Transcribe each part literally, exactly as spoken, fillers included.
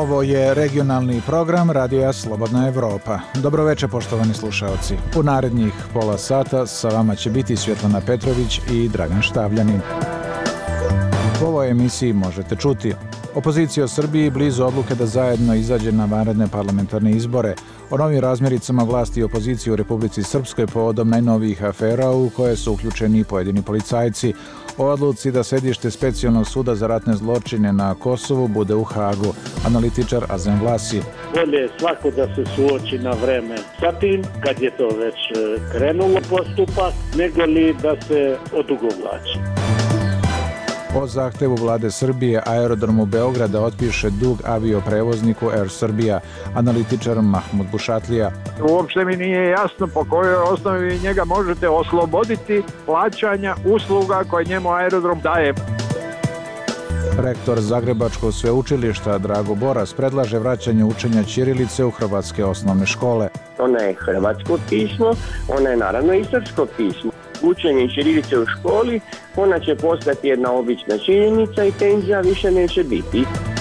Ovo je regionalni program Radija Slobodna Evropa. Dobroveče, poštovani slušaoci. U narednih pola sata sa vama će biti Svjetlana Petrović i Dragan Štavljanin. U ovoj emisiji možete čuti: opozicija u Srbiji blizu odluke da zajedno izađe na vanredne parlamentarne izbore, o novim razmjericama vlasti i opozicije u Republici Srpskoj povodom najnovijih afera u koje su uključeni pojedini policajci, o odluci da sedište Specijalnog suda za ratne zločine na Kosovu bude u Hagu, analitičar Azem Vlasi. Bolje je svako da se suoči na vreme sa tim, kad je to već krenulo postupak, nego li da se odugovlači. O zahtevu vlade Srbije aerodromu Beograda otpiše dug avioprevozniku Air Srbija, analitičar Mahmud Bušatlija. Uopšte mi nije jasno po kojoj osnovi njega možete osloboditi plaćanja usluga koje njemu aerodrom daje. Rektor Zagrebačkog sveučilišta Drago Boras predlaže vraćanje učenja ćirilice u hrvatske osnovne škole. Ona je hrvatsko pismo, ona je naravno i srpsko pismo. Učenje ćirilice u školi, ona će postati jedna obična činjenica i tenzija više neće biti.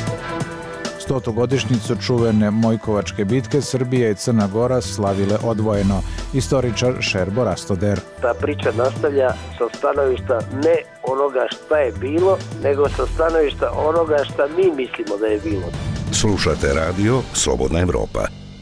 Stotu godišnjicu čuvene Mojkovačke bitke Srbija i Crna Gora slavile odvojeno. Istoričar Šerbo Rastoder. Ta priča nastavlja sa stanovišta ne onoga šta je bilo, nego sa stanovišta onoga šta mi mislimo da je bilo. Slušate radio Slobodna Evropa.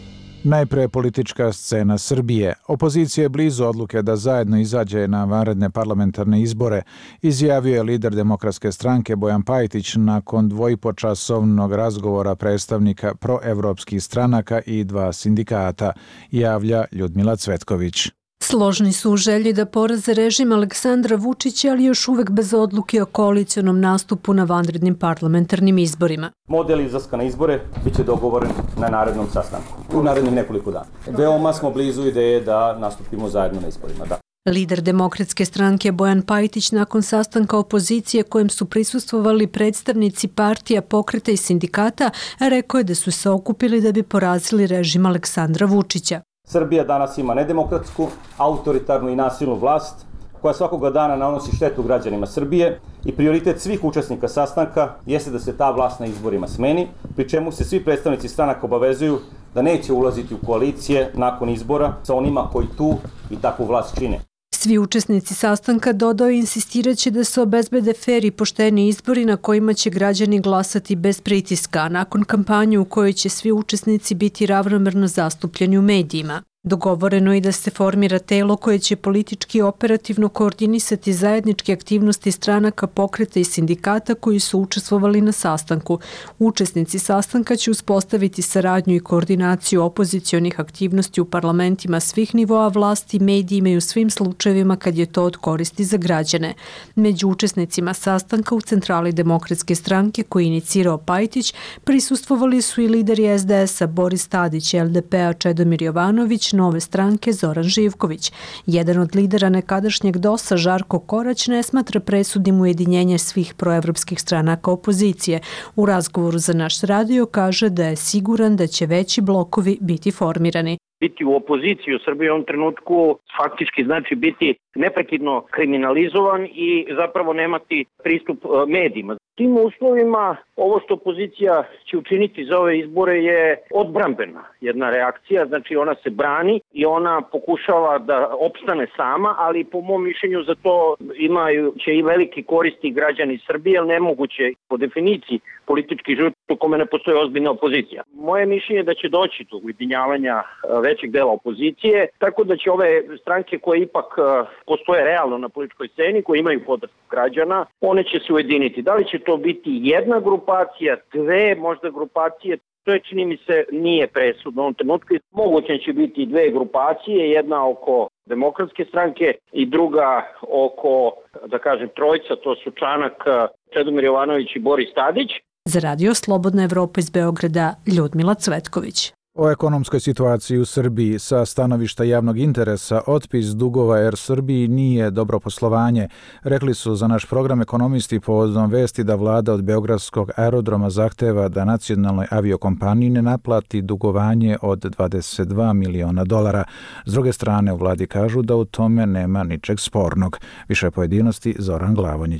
Najpre politička scena Srbije. Opozicija je blizu odluke da zajedno izađe na vanredne parlamentarne izbore, izjavio je lider Demokratske stranke Bojan Pajtić nakon dvojipočasovnog razgovora predstavnika proevropskih stranaka i dva sindikata, javlja Ljudmila Cvetković. Složni su u želji da poraze režim Aleksandra Vučića, ali još uvek bez odluke o koalicionom nastupu na vanrednim parlamentarnim izborima. Model izlaska na izbore biće dogovoren na narednom sastanku, u narednim nekoliko dana. Veoma smo blizu ideje da nastupimo zajedno na izborima, da. Lider Demokratske stranke Bojan Pajtić nakon sastanka opozicije kojem su prisustvovali predstavnici partija, pokreta i sindikata rekao je da su se okupili da bi porazili režim Aleksandra Vučića. Srbija danas ima nedemokratsku, autoritarnu i nasilnu vlast koja svakoga dana nanosi štetu građanima Srbije i prioritet svih učesnika sastanka jeste da se ta vlast na izborima smeni, pri čemu se svi predstavnici stranaka obavezuju da neće ulaziti u koalicije nakon izbora sa onima koji tu i takvu vlast čine. Svi učesnici sastanka, dodao, insistiraće da se obezbede fer i pošteni izbori na kojima će građani glasati bez pritiska, a nakon kampanje u kojoj će svi učesnici biti ravnomerno zastupljeni u medijima. Dogovoreno je da se formira telo koje će politički i operativno koordinisati zajedničke aktivnosti stranaka, pokreta i sindikata koji su učestvovali na sastanku. Učesnici sastanka će uspostaviti saradnju i koordinaciju opozicionih aktivnosti u parlamentima svih nivoa vlasti, medijima i u svim slučajevima kad je to od koristi za građane. Među učesnicima sastanka u centrali Demokratske stranke koji je inicirao Pajtić prisustvovali su i lideri es de es a Boris Tadić, el de pe a Čedomir Jovanović, Nove stranke Zoran Živković. Jedan od lidera nekadašnjeg dosa, Žarko Korać, ne smatra presudnim ujedinjenje svih proevropskih stranaka opozicije. U razgovoru za naš radio kaže da je siguran da će veći blokovi biti formirani. Biti u opoziciji u Srbiji u ovom trenutku faktički znači biti neprekidno kriminalizovan i zapravo nemati pristup medijima. Tim uslovima ovo što opozicija će učiniti za ove izbore je odbrambena jedna reakcija, znači ona se brani i ona pokušava da opstane sama, ali po mom mišljenju za to imaju će i veliki koristi građani Srbije, jer nemoguće po definiciji politički život u kome ne postoji ozbiljna opozicija. Moje mišljenje je da će doći do ujedinjavanja većeg dela opozicije, tako da će ove stranke koje ipak postoje realno na političkoj sceni, koje imaju podršku građana, one će se ujediniti. Da li će to biti jedna grupacija, dve možda grupacije, to je, čini mi se, nije presudno u ovom trenutku. Moguće će biti dve grupacije, jedna oko Demokratske stranke i druga oko, da kažem, trojca, to su Čanak, Čedomir Jovanović i Boris Tadić. Za radio Slobodna Evropa iz Beograda, Ljudmila Cvetković. O ekonomskoj situaciji u Srbiji sa stanovišta javnog interesa otpis dugova Air Srbiji nije dobro poslovanje, rekli su za naš program ekonomisti povodom vesti da vlada od Beogradskog aerodroma zahteva da nacionalnoj aviokompaniji ne naplati dugovanje od dvadeset dva miliona dolara. S druge strane, u vladi kažu da u tome nema ničeg spornog. Više pojedinosti Zoran Glavonjić.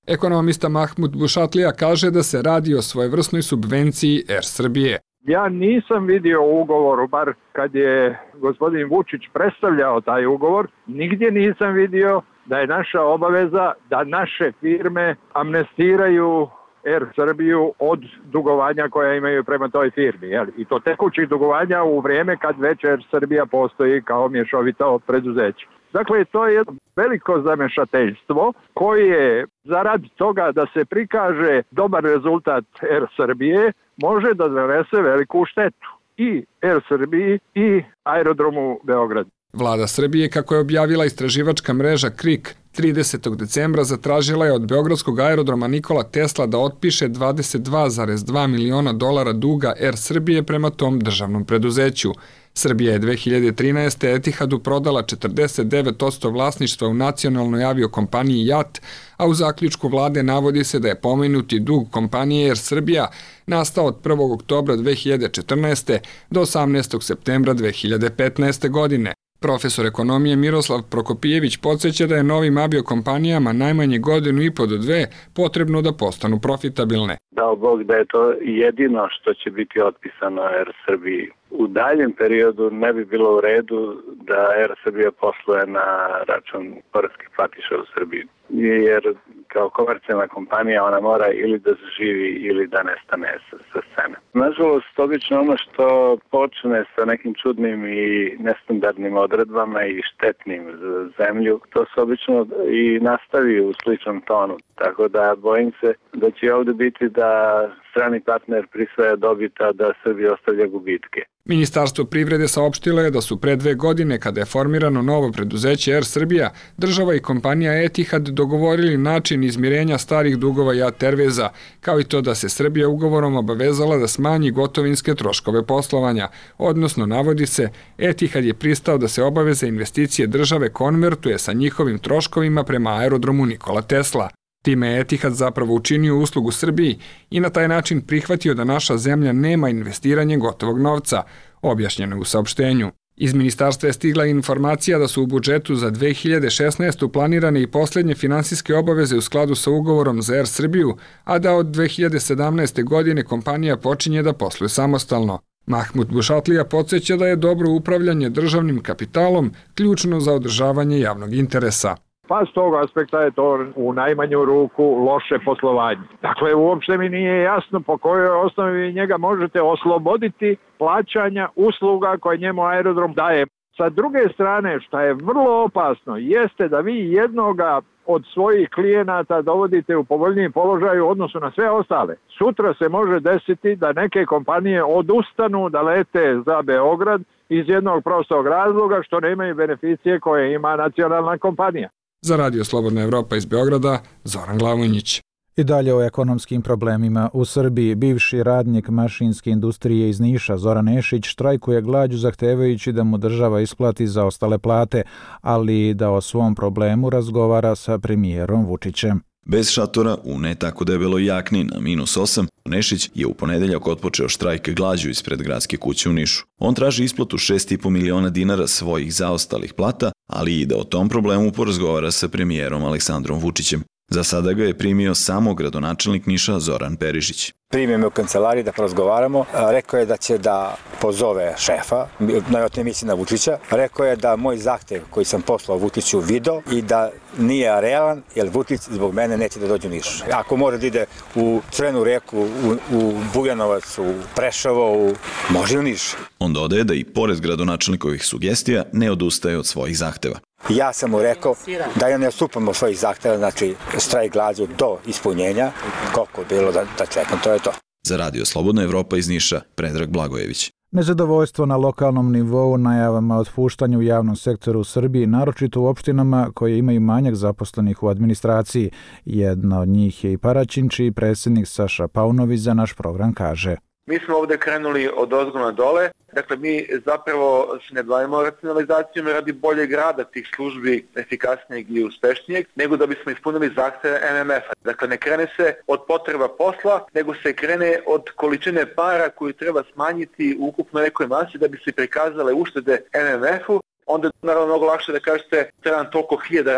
Ekonomista Mahmud Bušatlija kaže da se radi o svojevrsnoj subvenciji Er Srbije. Ja nisam vidio u ugovoru, bar kad je gospodin Vučić predstavljao taj ugovor, nigdje nisam vidio da je naša obaveza da naše firme amnestiraju Er Srbiju od dugovanja koja imaju prema toj firmi. Jel? I to tekućih dugovanja u vrijeme kad već Er Srbija postoji kao mješovito preduzeće. Dakle, to je jedno veliko zamešateljstvo koje zarad toga da se prikaže dobar rezultat Er Srbije može da donese veliku štetu i Er Srbiji i aerodromu Beograd. Vlada Srbije, kako je objavila istraživačka mreža KRIK, tridesetog decembra zatražila je od beogradskog aerodroma Nikola Tesla da otpiše dvadeset dva zarez dva miliona dolara duga Er Srbije prema tom državnom preduzeću. Srbija je dve hiljade trinaeste. Etihadu prodala četrdeset devet posto vlasništva u nacionalnoj aviokompaniji JAT, a u zaključku vlade navodi se da je pomenuti dug kompanije Er Srbija nastao od prvog oktobra dve hiljade četrnaeste. do osamnaestog septembra dve hiljade petnaeste. godine. Profesor ekonomije Miroslav Prokopijević podsjeća da je novim aviokompanijama najmanje godinu i po do dve potrebno da postanu profitabilne. Dao Bog da je to jedino što će biti otpisano Er Srbiji. U daljem periodu ne bi bilo u redu da Er Srbija posluje na račun poreskih platiša u Srbiji. Jer kao komercijalna kompanija ona mora ili da zaživi ili da nestane sa, sa scene. Nažalost, obično ono što počne sa nekim čudnim i nestandardnim odredbama i štetnim za zemlju, to se obično i nastavi u sličnom tonu. Tako da bojim se da će ovdje biti da strani partner prisvaja dobita, da Srbija ostavlja gubitke. Ministarstvo privrede saopštilo je da su pre dve godine, kada je formirano novo preduzeće Er Srbija, država i kompanija Etihad dogovorili način izmirenja starih dugova JAT Airwaysa, kao i to da se Srbija ugovorom obavezala da smanji gotovinske troškove poslovanja, odnosno, navodi se, Etihad je pristao da se obaveze investicije države konvertuje sa njihovim troškovima prema aerodromu Nikola Tesla. Time je Etihad zapravo učinio uslugu Srbiji i na taj način prihvatio da naša zemlja nema investiranje gotovog novca, objašnjeno u saopštenju. Iz ministarstva je stigla informacija da su u budžetu za dve hiljade šesnaestu. planirane i posljednje finansijske obaveze u skladu sa ugovorom za Er Srbiju, a da od dve hiljade sedamnaeste. godine kompanija počinje da posluje samostalno. Mahmud Bušatlija podsjeća da je dobro upravljanje državnim kapitalom ključno za održavanje javnog interesa. Pa s tog aspekta je to u najmanju ruku loše poslovanje. Dakle, uopšte mi nije jasno po kojoj osnovi njega možete osloboditi plaćanja usluga koje njemu aerodrom daje. Sa druge strane, što je vrlo opasno, jeste da vi jednoga od svojih klijenata dovodite u povoljniji položaj u odnosu na sve ostale. Sutra se može desiti da neke kompanije odustanu da lete za Beograd iz jednog prostog razloga što nemaju beneficije koje ima nacionalna kompanija. Za Radio Slobodna Evropa iz Beograda, Zoran Glavonjić. I dalje o ekonomskim problemima. U Srbiji bivši radnik mašinske industrije iz Niša Zoran Ešić štrajkuje glađu zahtevajući da mu država isplati zaostale plate, ali i da o svom problemu razgovara sa premijerom Vučićem. Bez šatora, u ne tako debeloj jakni na minus osam, Nešić je u ponedeljak otpočeo štrajk glađu ispred gradske kuće u Nišu. On traži isplatu šest i po miliona dinara svojih zaostalih plata, ali i da o tom problemu porazgovara sa premijerom Aleksandrom Vučićem. Za sada ga je primio samo gradonačelnik Niša Zoran Perišić. Primio me u kancelariji da porazgovaramo. Rekao je da će da pozove šefa, najotnije misli na Vučića. Rekao je da moj zahtev koji sam poslao Vučiću video i da nije realan, jer Vučić zbog mene neće da dođe u Niš. Ako mora da ide u Crvenu reku, u, u Bujanovac, u Preševo, u... može u Niš. On dodaje da i pored gradonačelnikovih sugestija ne odustaje od svojih zahteva. Ja sam mu rekao da ja ne odstupamo svojih zahteva, znači štrajk glađu do ispunjenja, koliko je bilo da, da čekam, to je to. Za Radio Slobodna Evropa iz Niša, Predrag Blagojević. Nezadovoljstvo na lokalnom nivou najavama otpuštanja u javnom sektoru u Srbiji, naročito u opštinama koje imaju manjak zaposlenih u administraciji. Jedna od njih je i Paraćin, čiji predsjednik Saša Paunović za naš program kaže. Mi smo ovdje krenuli od ozgo na dole, dakle mi zapravo se ne bavimo racionalizacijom radi boljeg rada tih službi, efikasnijeg i uspešnijeg, nego da bismo ispunili zahteve M M F-a. Dakle, ne krene se od potreba posla, nego se krene od količine para koju treba smanjiti u ukupno nekoj masi da bi se prikazale uštede M M F-u. Onda je naravno mnogo lakše da kažete treba nam toliko hiljada radnika.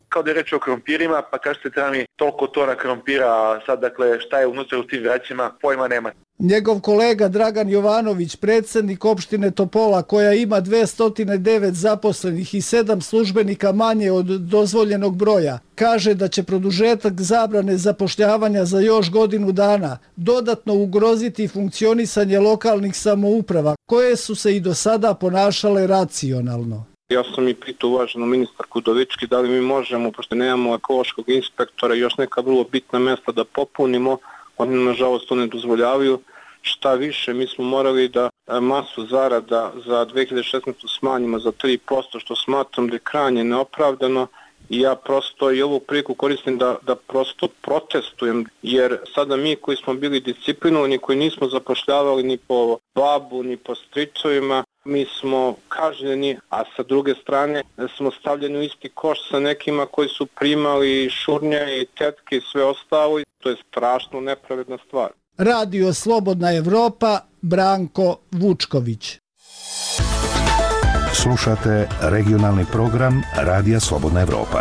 kao da je reč o krompirima, pa kažete treba mi toliko tona krompira, a sad dakle šta je unutra u tim vrećima, pojma nema. Njegov kolega Dragan Jovanović, predsjednik opštine Topola, koja ima dvesta devet zaposlenih i sedam službenika manje od dozvoljenog broja, kaže da će produžetak zabrane zapošljavanja za još godinu dana dodatno ugroziti funkcionisanje lokalnih samouprava, koje su se i do sada ponašale racionalno. Ja sam i pitao uvaženu ministarku Udovički da li mi možemo, pošto nemamo ekološkog inspektora i još neka vrlo bitna mjesta da popunimo, oni nažalost to ne dozvoljavaju. Šta više, mi smo morali da masu zarada za dve hiljade šesnaestu smanjimo za tri posto, što smatram da je krajnje neopravdano i ja prosto i ovu priliku koristim da, da prosto protestujem, jer sada mi koji smo bili disciplinovani, koji nismo zapošljavali ni po babu, ni po stričovima, mi smo kažnjeni, a sa druge strane smo stavljeni u isti koš sa nekima koji su primali šurnje i tetke i sve ostalo i to je strašno nepravedna stvar. Radio Slobodna Evropa, Branko Vučković. Slušate regionalni program Radija Slobodna Evropa.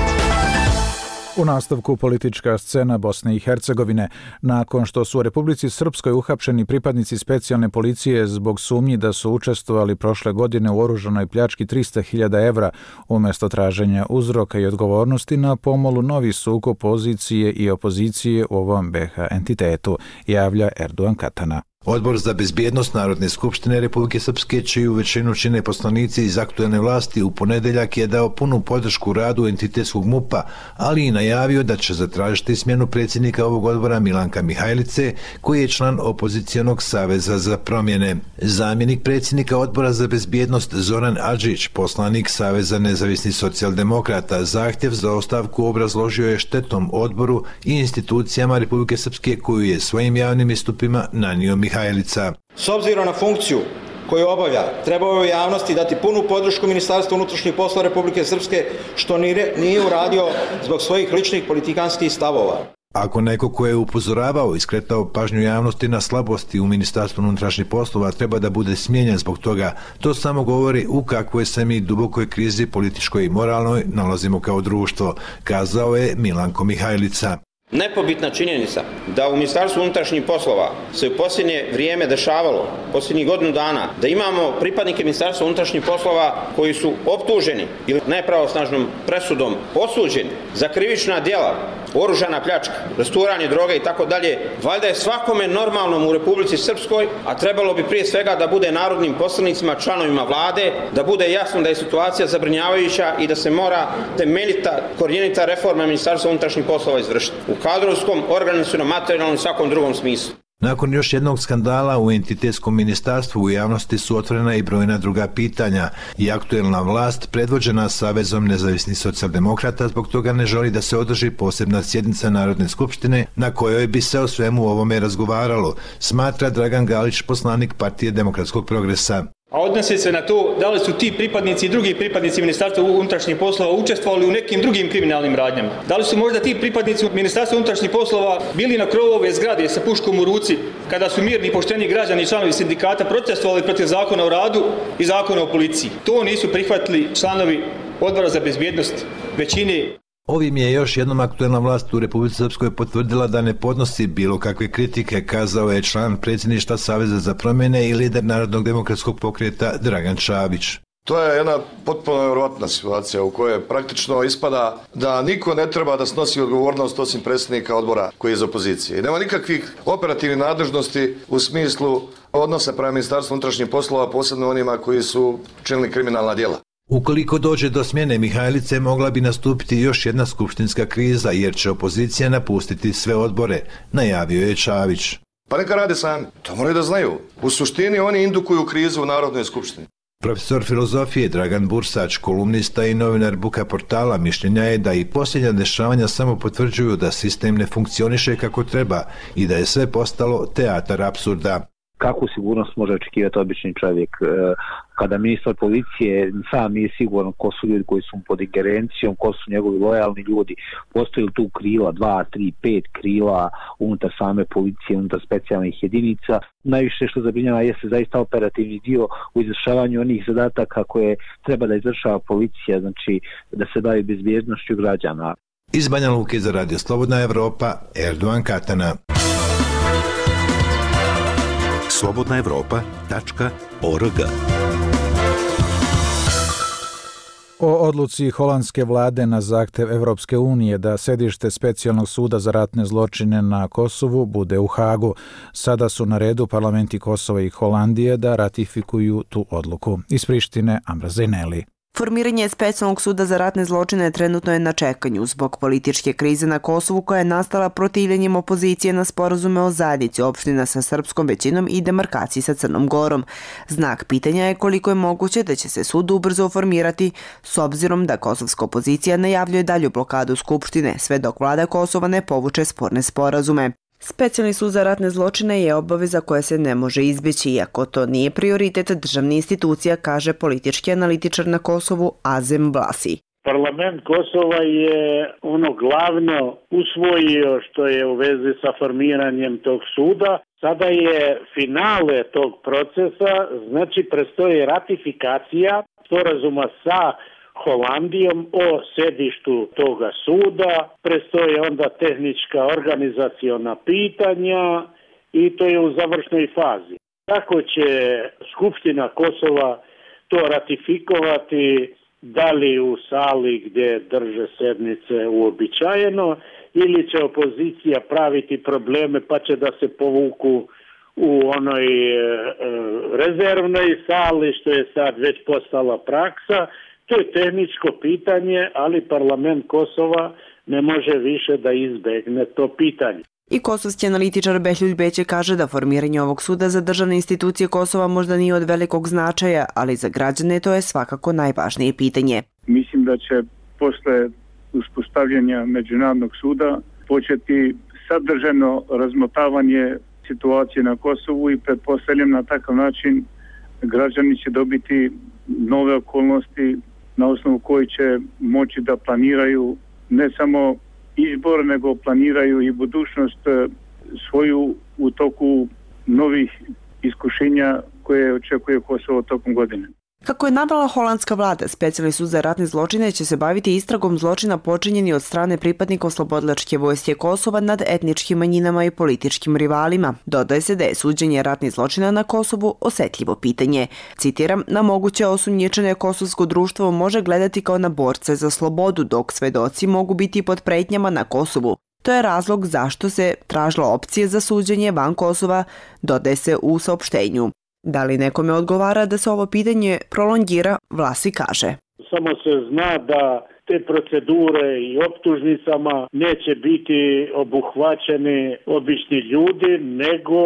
U nastavku politička scena Bosne i Hercegovine. Nakon što su u Republici Srpskoj uhapšeni pripadnici specijalne policije zbog sumnji da su učestvovali prošle godine u oružanoj pljački trista hiljada evra, umjesto traženja uzroka i odgovornosti na pomolu novi sukob pozicije i opozicije u ovom be ha entitetu, javlja Erdogan Katana. Odbor za bezbjednost Narodne skupštine Republike Srpske, čiju većinu čine poslanici iz aktuelne vlasti, u ponedeljak je dao punu podršku radu entitetskog mupa, ali i najavio da će zatražiti smjenu predsjednika ovog odbora Milanka Mihajlice, koji je član opozicijonog saveza za promjene. Zamjenik predsjednika odbora za bezbjednost Zoran Adžić, poslanik Saveza nezavisnih socijaldemokrata, zahtjev za ostavku obrazložio je štetom odboru i institucijama Republike Srpske koju je svojim javnim istupima nanio Mihajlica. S obzirom na funkciju koju obavlja, trebao je javnosti dati punu podršku Ministarstvu unutrašnjih poslova Republike Srpske, što nije uradio zbog svojih ličnih politikanskih stavova. Ako neko ko je upozoravao i skretao pažnju javnosti na slabosti u Ministarstvu unutrašnjih poslova treba da bude smijenjen zbog toga, to samo govori u kakvoj se mi dubokoj krizi političkoj i moralnoj nalazimo kao društvo, kazao je Milanko Mihajlica. Nepobitna činjenica da u Ministarstvu unutrašnjih poslova se u posljednje vrijeme dešavalo, posljednjih godinu dana, da imamo pripadnike Ministarstva unutrašnjih poslova koji su optuženi ili nepravosnažnom presudom osuđeni za krivična djela, oružana pljačka, rasturanje droge i tako dalje, valjda je svakome normalnom u Republici Srpskoj, a trebalo bi prije svega da bude narodnim poslanicima, članovima vlade, da bude jasno da je situacija zabrinjavajuća i da se mora temeljita, korjenita reforma Ministarstva unutrašnjih poslova izvršiti. U kadrovskom, organizacionom, materijalnom i svakom drugom smislu. Nakon još jednog skandala u entitetskom ministarstvu u javnosti su otvorena i brojna druga pitanja i aktuelna vlast, predvođena Savezom nezavisnih socijaldemokrata, zbog toga ne želi da se održi posebna sjednica Narodne skupštine na kojoj bi se o svemu ovome razgovaralo, smatra Dragan Galić, poslanik Partije demokratskog progresa. A odnosi se na to da li su ti pripadnici i drugi pripadnici Ministarstva unutrašnjih poslova učestvovali u nekim drugim kriminalnim radnjama. Da li su možda ti pripadnici Ministarstva unutrašnjih poslova bili na krovu ove zgrade sa puškom u ruci kada su mirni i pošteni građani i članovi sindikata protestovali protiv zakona o radu i zakona o policiji. To nisu prihvatili članovi Odbora za bezbjednost većine. Ovim je još jednom aktuelna vlast u Republici Srpskoj potvrdila da ne podnosi bilo kakve kritike, kazao je član predsjedništva Saveza za promjene i lider Narodnog demokratskog pokreta Dragan Čavić. To je jedna potpuno nevjerojatna situacija u kojoj praktično ispada da niko ne treba da snosi odgovornost osim predsjednika odbora koji je iz opozicije. I nema nikakvih operativnih nadležnosti u smislu odnosa prema Ministarstvu unutrašnjih poslova, posebno onima koji su činili kriminalna djela. Ukoliko dođe do smjene Mihajlice, mogla bi nastupiti još jedna skupštinska kriza, jer će opozicija napustiti sve odbore, najavio je Čavić. Pa neka rade sami, to moraju da znaju. U suštini oni indukuju krizu u Narodnoj skupštini. Profesor filozofije Dragan Bursač, kolumnista i novinar Buka portala, mišljenja je da i posljednja dešavanja samo potvrđuju da sistem ne funkcioniše kako treba i da je sve postalo teatar apsurda. Kakvu sigurnost može očekivati obični čovjek kada ministar policije sam nije siguran ko su ljudi koji su pod ingerencijom, ko su njegovi lojalni ljudi, postoji li tu krila, dva, tri, pet krila unutar same policije, unutar specijalnih jedinica. Najviše što zabrinjava jeste zaista operativni dio u izvršavanju onih zadataka koje treba da izvršava policija, znači da se bavi bezbjednošću građana. Iz Banja Luke za Radio Slobodna Evropa, Erdogan Katana. slobodna evropa tačka org. O odluci holandske vlade na zahtev Evropske unije da sedište specijalnog suda za ratne zločine na Kosovu bude u Hagu. Sada su na redu parlamenti Kosova i Holandije da ratifikuju tu odluku. Iz Prištine, Amra Zejneli. Formiranje specijalnog suda za ratne zločine trenutno je na čekanju zbog političke krize na Kosovu koja je nastala protivljenjem opozicije na sporazume o zajednici opština sa srpskom većinom i demarkaciji sa Crnom Gorom. Znak pitanja je koliko je moguće da će se sud ubrzo formirati s obzirom da kosovska opozicija najavljuje dalju blokadu Skupštine sve dok vlada Kosova ne povuče sporne sporazume. Specijalni sud za ratne zločine je obaveza koja se ne može izbjeći, iako to nije prioritet državnih institucija, kaže politički analitičar na Kosovu Azem Vlasi. Parlament Kosova je ono glavno usvojio što je u vezi sa formiranjem tog suda. Sada je finale tog procesa, znači prestoji ratifikacija sporazuma sa Holandijom o sedištu toga suda, prestoje onda tehnička organizaciona pitanja i to je u završnoj fazi. Kako će Skupština Kosova to ratifikovati, da li u sali gdje drže sednice uobičajeno ili će opozicija praviti probleme pa će da se povuku u onoj e, rezervnoj sali što je sad već postala praksa. To je tehničko pitanje, ali parlament Kosova ne može više da izbegne to pitanje. I kosovski analitičar Behljuj Beće kaže da formiranje ovog suda za državne institucije Kosova možda nije od velikog značaja, ali za građane to je svakako najvažnije pitanje. Mislim da će posle uspostavljanja Međunarodnog suda početi sadržajno razmotavanje situacije na Kosovu i pretpostavljam na takav način građani će dobiti nove okolnosti na osnovu koji će moći da planiraju ne samo izbor, nego planiraju i budućnost svoju u toku novih iskušenja koje očekuje Kosovo tokom godine. Kako je navela holandska vlada, specijalni sud za ratne zločine će se baviti istragom zločina počinjeni od strane pripadnika oslobodilačke vojske Kosova nad etničkim manjinama i političkim rivalima. Dodaje se da je suđenje ratnih zločina na Kosovu osetljivo pitanje. Citiram, na moguće osumnjičene kosovsko društvo može gledati kao na borce za slobodu, dok svedoci mogu biti pod pretnjama na Kosovu. To je razlog zašto se tražila opcije za suđenje van Kosova, dodaje se u saopštenju. Da li nekome odgovara da se ovo pitanje prolongira, Vlasi kaže. Samo se zna da te procedure i optužnicama neće biti obuhvaćeni obični ljudi, nego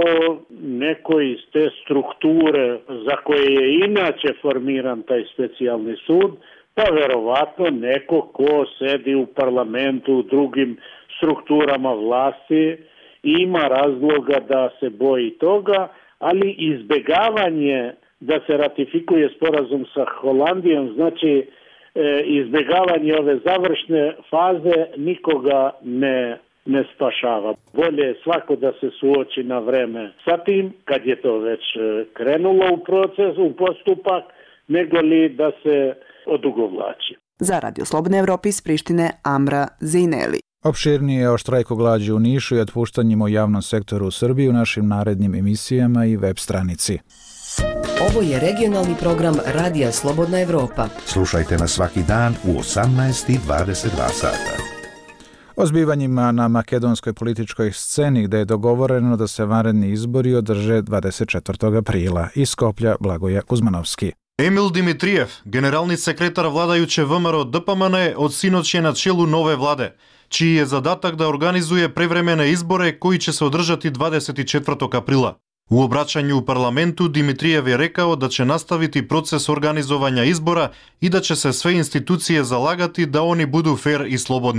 neko iz te strukture za koje je inače formiran taj specijalni sud, pa verovatno neko ko sedi u parlamentu, u drugim strukturama vlasti, ima razloga da se boji toga, ali izbjegavanje da se ratifikuje sporazum sa Holandijom, znači e, izbjegavanje ove završne faze nikoga ne, ne spašava. Bolje je svako da se suoči na vreme sa tim, kad je to već krenulo u proces, u postupak, nego li da se odugovlači. Za Radio Slobodne Evrope iz Prištine, Amra Zejneli. Opširnije o štrajku glađu u Nišu i otpuštanjima u javnom sektoru u Srbiji u našim narednim emisijama i web stranici. Ovo je regionalni program Radija Slobodna Evropa. Slušajte nas svaki dan u osamnaest i dvadeset dva sata. O zbivanjima na makedonskoj političkoj sceni gde je dogovoreno da se vanredni izbori održe dvadeset četvrtog aprila. Iz Skoplja Blagoja Kuzmanovski. Емил Димитриев, генерални секретар владајуче ВМРО Д П М Н, од синоќ е на челу нове владе, чиј е задатак да организуе превремене изборе кои ќе се одржати двадесет и четвртог априла. У обраќању у парламенту Димитриев е рекао да ќе наставити процес организување избора и да ќе се све институције залагати да они буду фер и слободни.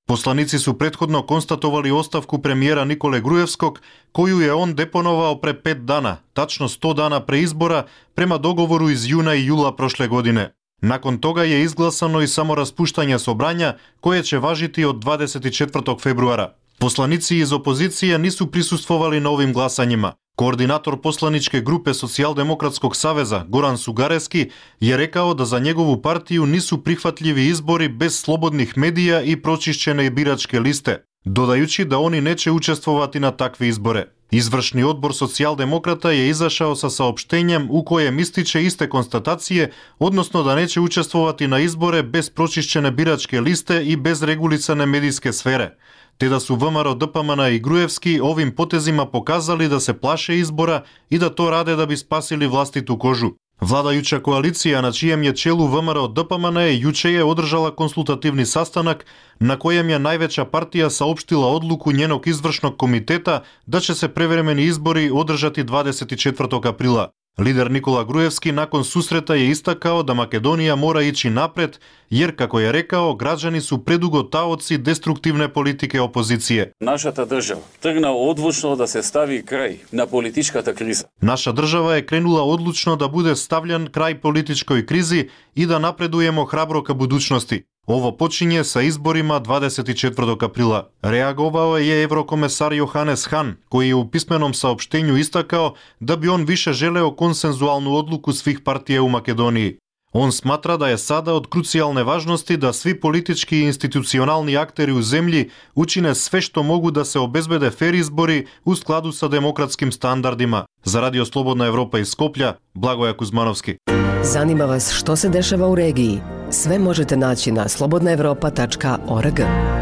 Poslanici su prethodno konstatovali ostavku premijera Nikole Gruevskog, koju je on deponovao pre pet dana, tačno sto dana pre izbora, prema dogovoru iz juna i jula prošle godine. Nakon toga je izglasano i samo raspuštanje sobranja, koje će važiti od dvadeset četvrtog februara. Poslanici iz opozicije nisu prisustvovali na ovim glasanjima. Koordinator poslaničke grupe Socijaldemokratskog saveza Goran Sugareski je rekao da za njegovu partiju nisu prihvatljivi izbori bez slobodnih medija i pročišćene biračke liste, dodajući da oni neće učestvovati na takve izbore. Izvršni odbor Socijaldemokrata je izašao sa saopštenjem u kojem ističe iste konstatacije, odnosno da neće učestvovati na izbore bez pročišćene biračke liste i bez regulisane medijske sfere, te da su V M R D P M N i Gruevski ovim potezima pokazali da se plaše izbora i da to rade da bi spasili vlastitu kožu. Vladajuća koalicija na čijem je čelu V M R D P M N juče je održala konsultativni sastanak na kojem je najveća partija saopštila odluku njenog izvršnog komiteta da će se prevremeni izbori održati dvadeset četvrtog aprila. Lider Nikola Gruevski nakon susreta je istakao da Makedonija mora ići napred, jer, kako je rekao, građani su predugo taoci destruktivne politike opozicije. Našата država trgna odlučno da se stavi kraj na političkata kriza. Naša država je krenula odlučno da bude stavljan kraj političkoj krizi i da napredujemo hrabro ka budućnosti. Ovo počinje sa izborima dvadeset četvrtog aprila. Reagovao je evrokomesar Johannes Hahn, koji je u pismenom saopštenju istakao da bi on više želeo konsenzualnu odluku svih partija u Makedoniji. On smatra da je sada od krucijalne važnosti da svi politički i institucionalni akteri u zemlji učine sve što mogu da se obezbede fer izbori u skladu sa demokratskim standardima. Za Radio Slobodna Evropa iz Skoplja, Blagoja Kuzmanovski. Zanima vas što se dešava u regiji? Sve možete naći na slobodna evropa tačka org.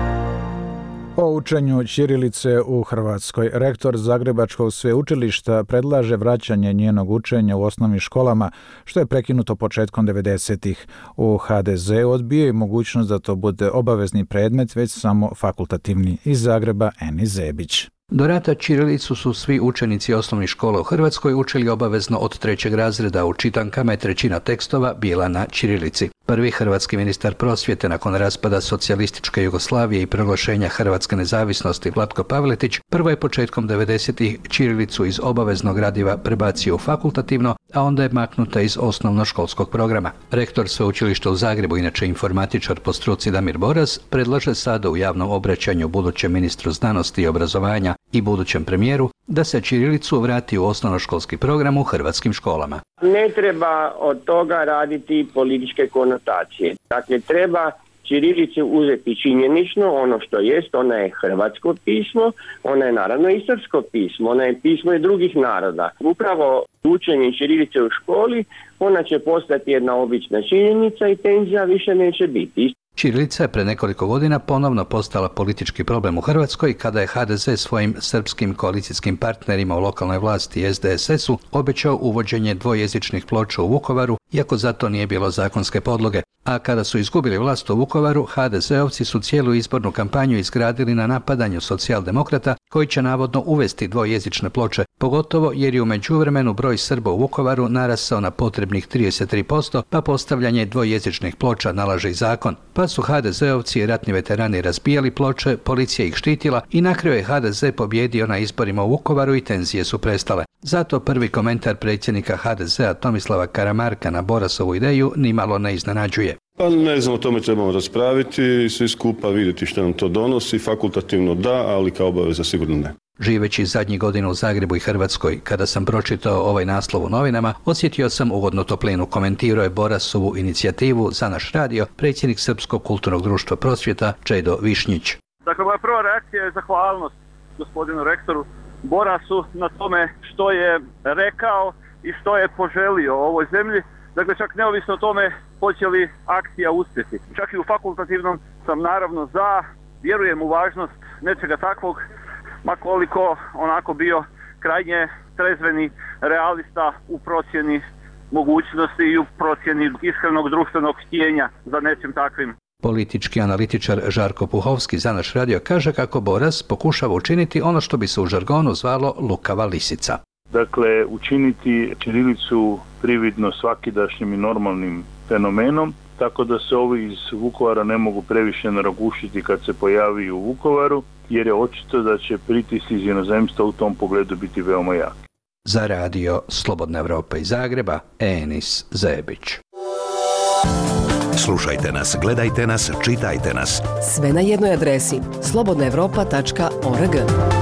O učenju ćirilice u Hrvatskoj. Rektor Zagrebačkog sveučilišta predlaže vraćanje njenog učenja u osnovnim školama, što je prekinuto početkom devedesetih. U H D Z odbijaju mogućnost da to bude obavezni predmet, već samo fakultativni. Iz Zagreba Eni Zebić. Do rata ćirilicu su svi učenici osnovnih škola u Hrvatskoj učili obavezno od trećeg razreda, u čitankama je trećina tekstova bila na ćirilici. Prvi hrvatski ministar prosvjete nakon raspada socijalističke Jugoslavije i proglašenja hrvatske nezavisnosti Vlatko Pavletić prvo je početkom devedesetih ćirilicu iz obaveznog gradiva prebacio u fakultativno, a onda je maknuta iz osnovnoškolskog programa. Rektor sveučilišta u Zagrebu, inače informatičar po struci Damir Boras, predlaže sada u javnom obraćanju budućem ministru znanosti i obrazovanja i budućem premijeru da se ćirilicu vrati u osnovnoškolski program u hrvatskim školama. Ne treba od toga raditi političke konotacije. Dakle, treba ćirilicu uzeti činjenično ono što jest, ona je hrvatsko pismo, ona je naravno i srpsko pismo, ona je pismo i drugih naroda. Upravo učenje ćirilice u školi, ona će postati jedna obična činjenica i tenzija više neće biti. Ćirilica je pre nekoliko godina ponovno postala politički problem u Hrvatskoj kada je H D Z svojim srpskim koalicijskim partnerima u lokalnoj vlasti S D S S-u obećao uvođenje dvojezičnih ploča u Vukovaru, iako za to nije bilo zakonske podloge. A kada su izgubili vlast u Vukovaru, H D Z-ovci su cijelu izbornu kampanju izgradili na napadanju socijaldemokrata koji će navodno uvesti dvojezične ploče, pogotovo jer je u međuvremenu broj Srba u Vukovaru narasao na potrebnih trideset tri posto, pa postavljanje dvojezičnih ploča nalaže i zakon. Pa su H D Z-ovci i ratni veterani razbijali ploče, policija ih štitila i na kraju je H D Z pobjedio na izborima u Vukovaru i tenzije su prestale. Zato prvi komentar predsjednika H D Z-a Tomislava Karamarka na Borasovu ideju nimalo ne iznenađuje. Pa ne znam, o tome trebamo raspraviti i svi skupa vidjeti što nam to donosi. Fakultativno da, ali kao obaveza sigurno ne. Živeći zadnjih godina u Zagrebu i Hrvatskoj, kada sam pročitao ovaj naslov u novinama, osjetio sam ugodnu toplinu. Komentirao je Borasovu inicijativu za naš radio predsjednik Srpskog kulturnog društva prosvjeta Čedo Višnjić. Dakle, moja prva reakcija je zahvalnost gospodinu rektoru Borasu na tome što je rekao i što je poželio ovoj zemlji. Dakle, čak neovisno o tome hoće li akcija uspjeti. Čak i u fakultativnom sam naravno za, vjerujem u važnost nečega takvog, ma koliko onako bio krajnje trezveni realista u procjeni mogućnosti i u procjeni iskrenog društvenog htjenja za nečim takvim. Politički analitičar Žarko Puhovski za naš radio kaže kako Boras pokušava učiniti ono što bi se u žargonu zvalo lukava lisica. Dakle, učiniti ćirilicu prividno svakidašnjim i normalnim fenomenom, tako da se ovi iz Vukovara ne mogu previše naragušiti kad se pojavi u Vukovaru, jer je očito da će pritisci iz inozemstva u tom pogledu biti veoma jaki. Za radio Slobodna Evropa iz Zagreba, Enis Zebić. Slušajte nas, gledajte nas, čitajte nas. Sve na jednoj adresi slobodna evropa tačka org.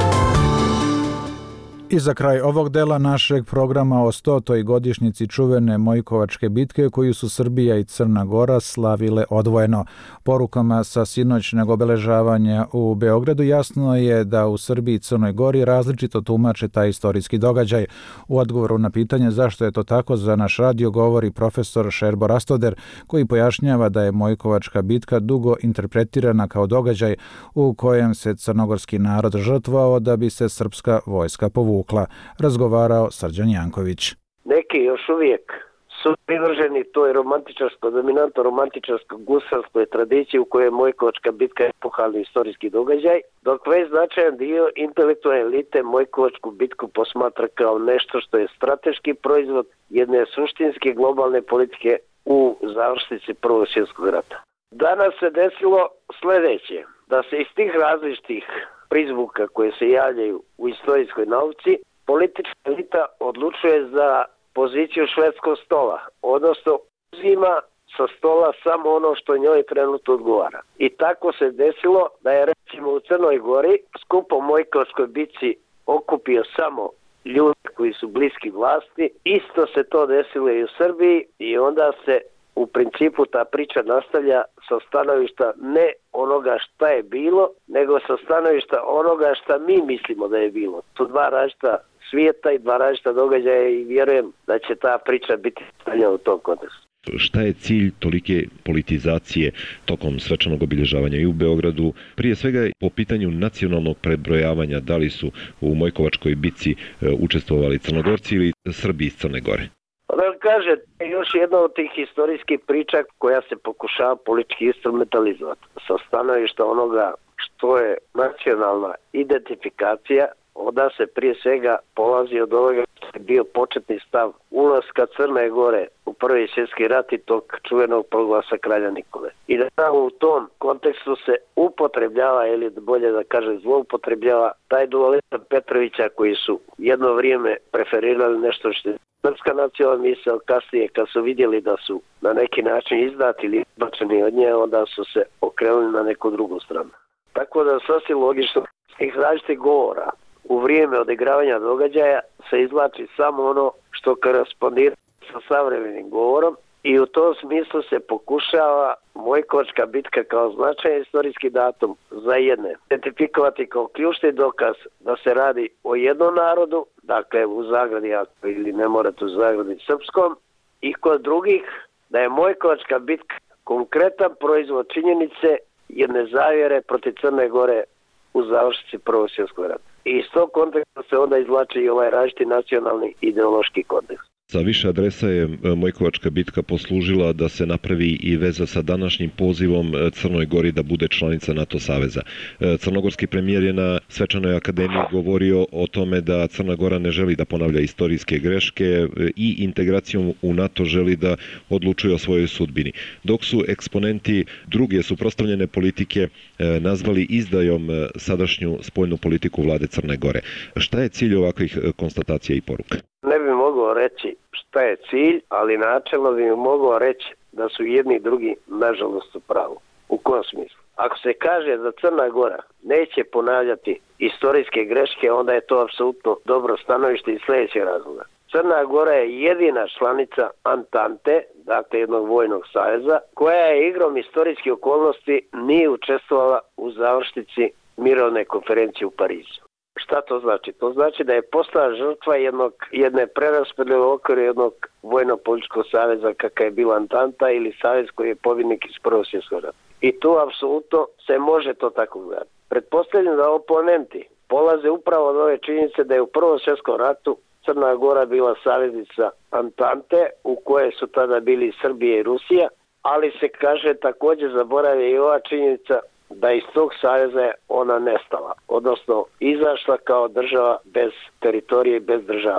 I za kraj ovog dela našeg programa o stotoj godišnjici čuvene Mojkovačke bitke koju su Srbija i Crna Gora slavile odvojeno. Porukama sa sinoćnog obeležavanja u Beogradu jasno je da u Srbiji i Crnoj Gori različito tumače taj istorijski događaj. U odgovoru na pitanje zašto je to tako za naš radio govori profesor Šerbo Rastoder, koji pojašnjava da je Mojkovačka bitka dugo interpretirana kao događaj u kojem se crnogorski narod žrtvovao da bi se srpska vojska povukla. Razgovarao Srđan Janković. Neki još uvijek su privrženi toj romantičarsko, dominantno romantičarsko gusarskoj tradiciji u kojoj je Mojkovačka bitka epohalni istorijski događaj, dok već značajan dio intelektualne elite Mojkovačku bitku posmatra kao nešto što je strateški proizvod jedne suštinske globalne politike u završnici Prvog svjetskog rata. Danas se desilo sljedeće, da se iz tih različitih prizvuka koje se javljaju u istorijskoj nauci, politička elita odlučuje za poziciju švedskog stola, odnosno uzima sa stola samo ono što njoj trenutno odgovara. I tako se desilo da je recimo u Crnoj Gori skup o Mojkovačkoj bitci okupio samo ljudi koji su bliski vlasti. Isto se to desilo i u Srbiji i onda se u principu ta priča nastavlja sa stanovišta ne onoga šta je bilo, nego sa stanovišta onoga šta mi mislimo da je bilo. To dva različita svijeta i dva različita događaja i vjerujem da će ta priča biti stavljena u tom kontekstu. Šta je cilj tolike politizacije tokom svečanog obilježavanja i u Beogradu? Prije svega po pitanju nacionalnog prebrojavanja, da li su u Mojkovačkoj bitci učestvovali Crnogorci ili Srbi iz Crne Gore? Da kaže, još jedna od tih historijskih priča koja se pokušava politički instrumentalizovati sa stanovišta onoga što je nacionalna identifikacija, onda se prije svega polazi od ovoga što je bio početni stav ulaska Crne Gore u Prvi svjetski rat i tog čuvenog proglasa kralja Nikole. I da u tom kontekstu se upotrebljava, ili bolje da kaže zloupotrebljava, taj dualizam Petrovića koji su jedno vrijeme preferirali nešto što je srpska nacionalna misao, kasnije kad su vidjeli da su na neki način izdati ili izbačeni od nje, onda su se okrenuli na neku drugu stranu. Tako da sasvim logično iz različitih govora u vrijeme odigravanja događaja se izvlači samo ono što korespondira sa savremenim govorom i u tom smislu se pokušava Mojkovačka bitka kao značajan istorijski datum za jedne identifikovati kao ključni dokaz da se radi o jednom narodu, dakle u zagradi ili ne morate u zagradi srpskom, i kod drugih da je Mojkovačka bitka konkretan proizvod činjenice jedne zavjere protiv Crne Gore u završnici Prvog svjetskog rata. I iz tog konteksta se onda izvlači i ovaj različiti nacionalni ideološki kontekst. Sa više adresa je Mojkovačka bitka poslužila da se napravi i veza sa današnjim pozivom Crnoj Gori da bude članica NATO saveza. Crnogorski premijer je na svečanoj akademiji govorio o tome da Crna Gora ne želi da ponavlja istorijske greške i integracijom u NATO želi da odlučuje o svojoj sudbini. Dok su eksponenti druge suprotstavljene politike nazvali izdajom sadašnju spoljnu politiku vlade Crne Gore. Šta je cilj ovakvih konstatacija i poruka? Ne bi mogao reći šta je cilj, ali načelno bi mogao reći da su jedni i drugi nažalost u pravu. U kom smislu? Ako se kaže da Crna Gora neće ponavljati istorijske greške, onda je to apsolutno dobro stanovište iz sljedećeg razloga. Crna Gora je jedina članica Antante, dakle jednog vojnog saveza, koja je igrom istorijskih okolnosti nije učestvovala u završnici mirovne konferencije u Parizu. Šta to znači? To znači da je postala žrtva jednog, jedne preraspodjele u okviru jednog vojno-političkog saveza kakav je bila Antanta ili savez koji je pobjednik iz Prvog svjetskog rata. I tu apsolutno se može to tako gledati. Pretpostavljam da oponenti polaze upravo od ove činjenice da je u Prvom svjetskom ratu Crna Gora bila saveznica Antante u koje su tada bili Srbija i Rusija, ali se kaže također zaboravlja i ova činjenica da iz tog saveza je ona nestala, odnosno izašla kao država bez teritorije i bez državnosti.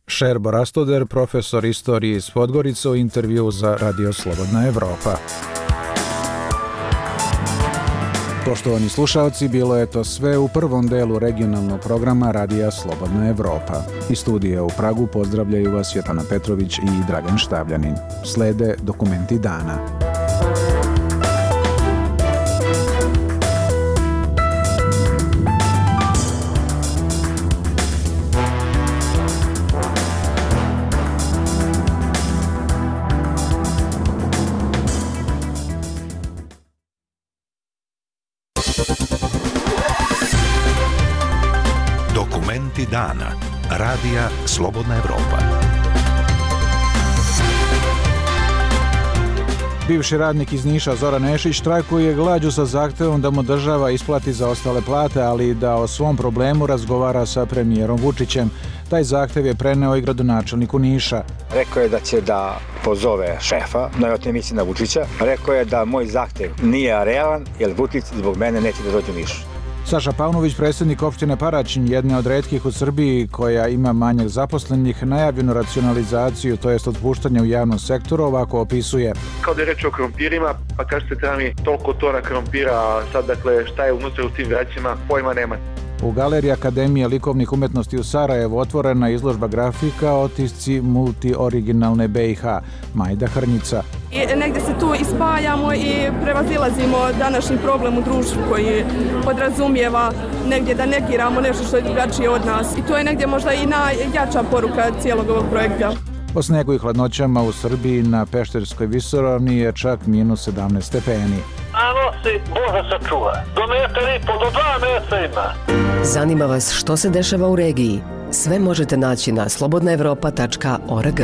Šerbo Rastoder, profesor istorije iz Podgorice, u intervju za Radio Slobodna Evropa. Poštovani slušalci, bilo je to sve u prvom delu regionalnog programa Radija Slobodna Evropa. Iz studija u Pragu pozdravljaju vas Svetlana Petrović i Dragan Štavljanin. Slede dokumenti dana. Dokumenti dana. Radija Slobodna Evropa. Bivši radnik iz Niša Zoran Nešić štrajkuje glađu sa zahtevom da mu država isplati zaostale plate, ali i da o svom problemu razgovara sa premijerom Vučićem. Taj zahtev je preneo i gradonačelniku Niša. Rekao je da će da pozove šefa, najvjerojatnije misli na Vučića. Rekao je da moj zahtev nije realan, jer Vučić zbog mene neće da dođe u Niš. Saša Paunović, predsjednik opštine Paraćin, jedne od retkih u Srbiji koja ima manjak zaposlenih, najavljenu racionalizaciju, to jest otpuštanje u javnom sektoru, ovako opisuje. Kao da je reč o krompirima, pa kažete treba mi toliko tona krompira, a sad dakle šta je unutra u tim vraćima, pojma nema. U Galeriji Akademije likovnih umetnosti u Sarajevu otvorena izložba grafika otisci multioriginalne B i H. Majda Hrnjica. I negdje se tu ispajamo i prevazilazimo današnji problem u društvu koji podrazumijeva negdje da negiramo nešto što je drugačije od nas. I to je negdje možda i najjača poruka cijelog ovog projekta. O snegu i hladnoćama u Srbiji na Pešterskoj visoravni je čak minus sedamnaest stepeni. A nosi Bože sačuva. Do metar i po, do dva metra ima. Zanima vas što se dešava u regiji? Sve možete naći na slobodna evropa tačka org.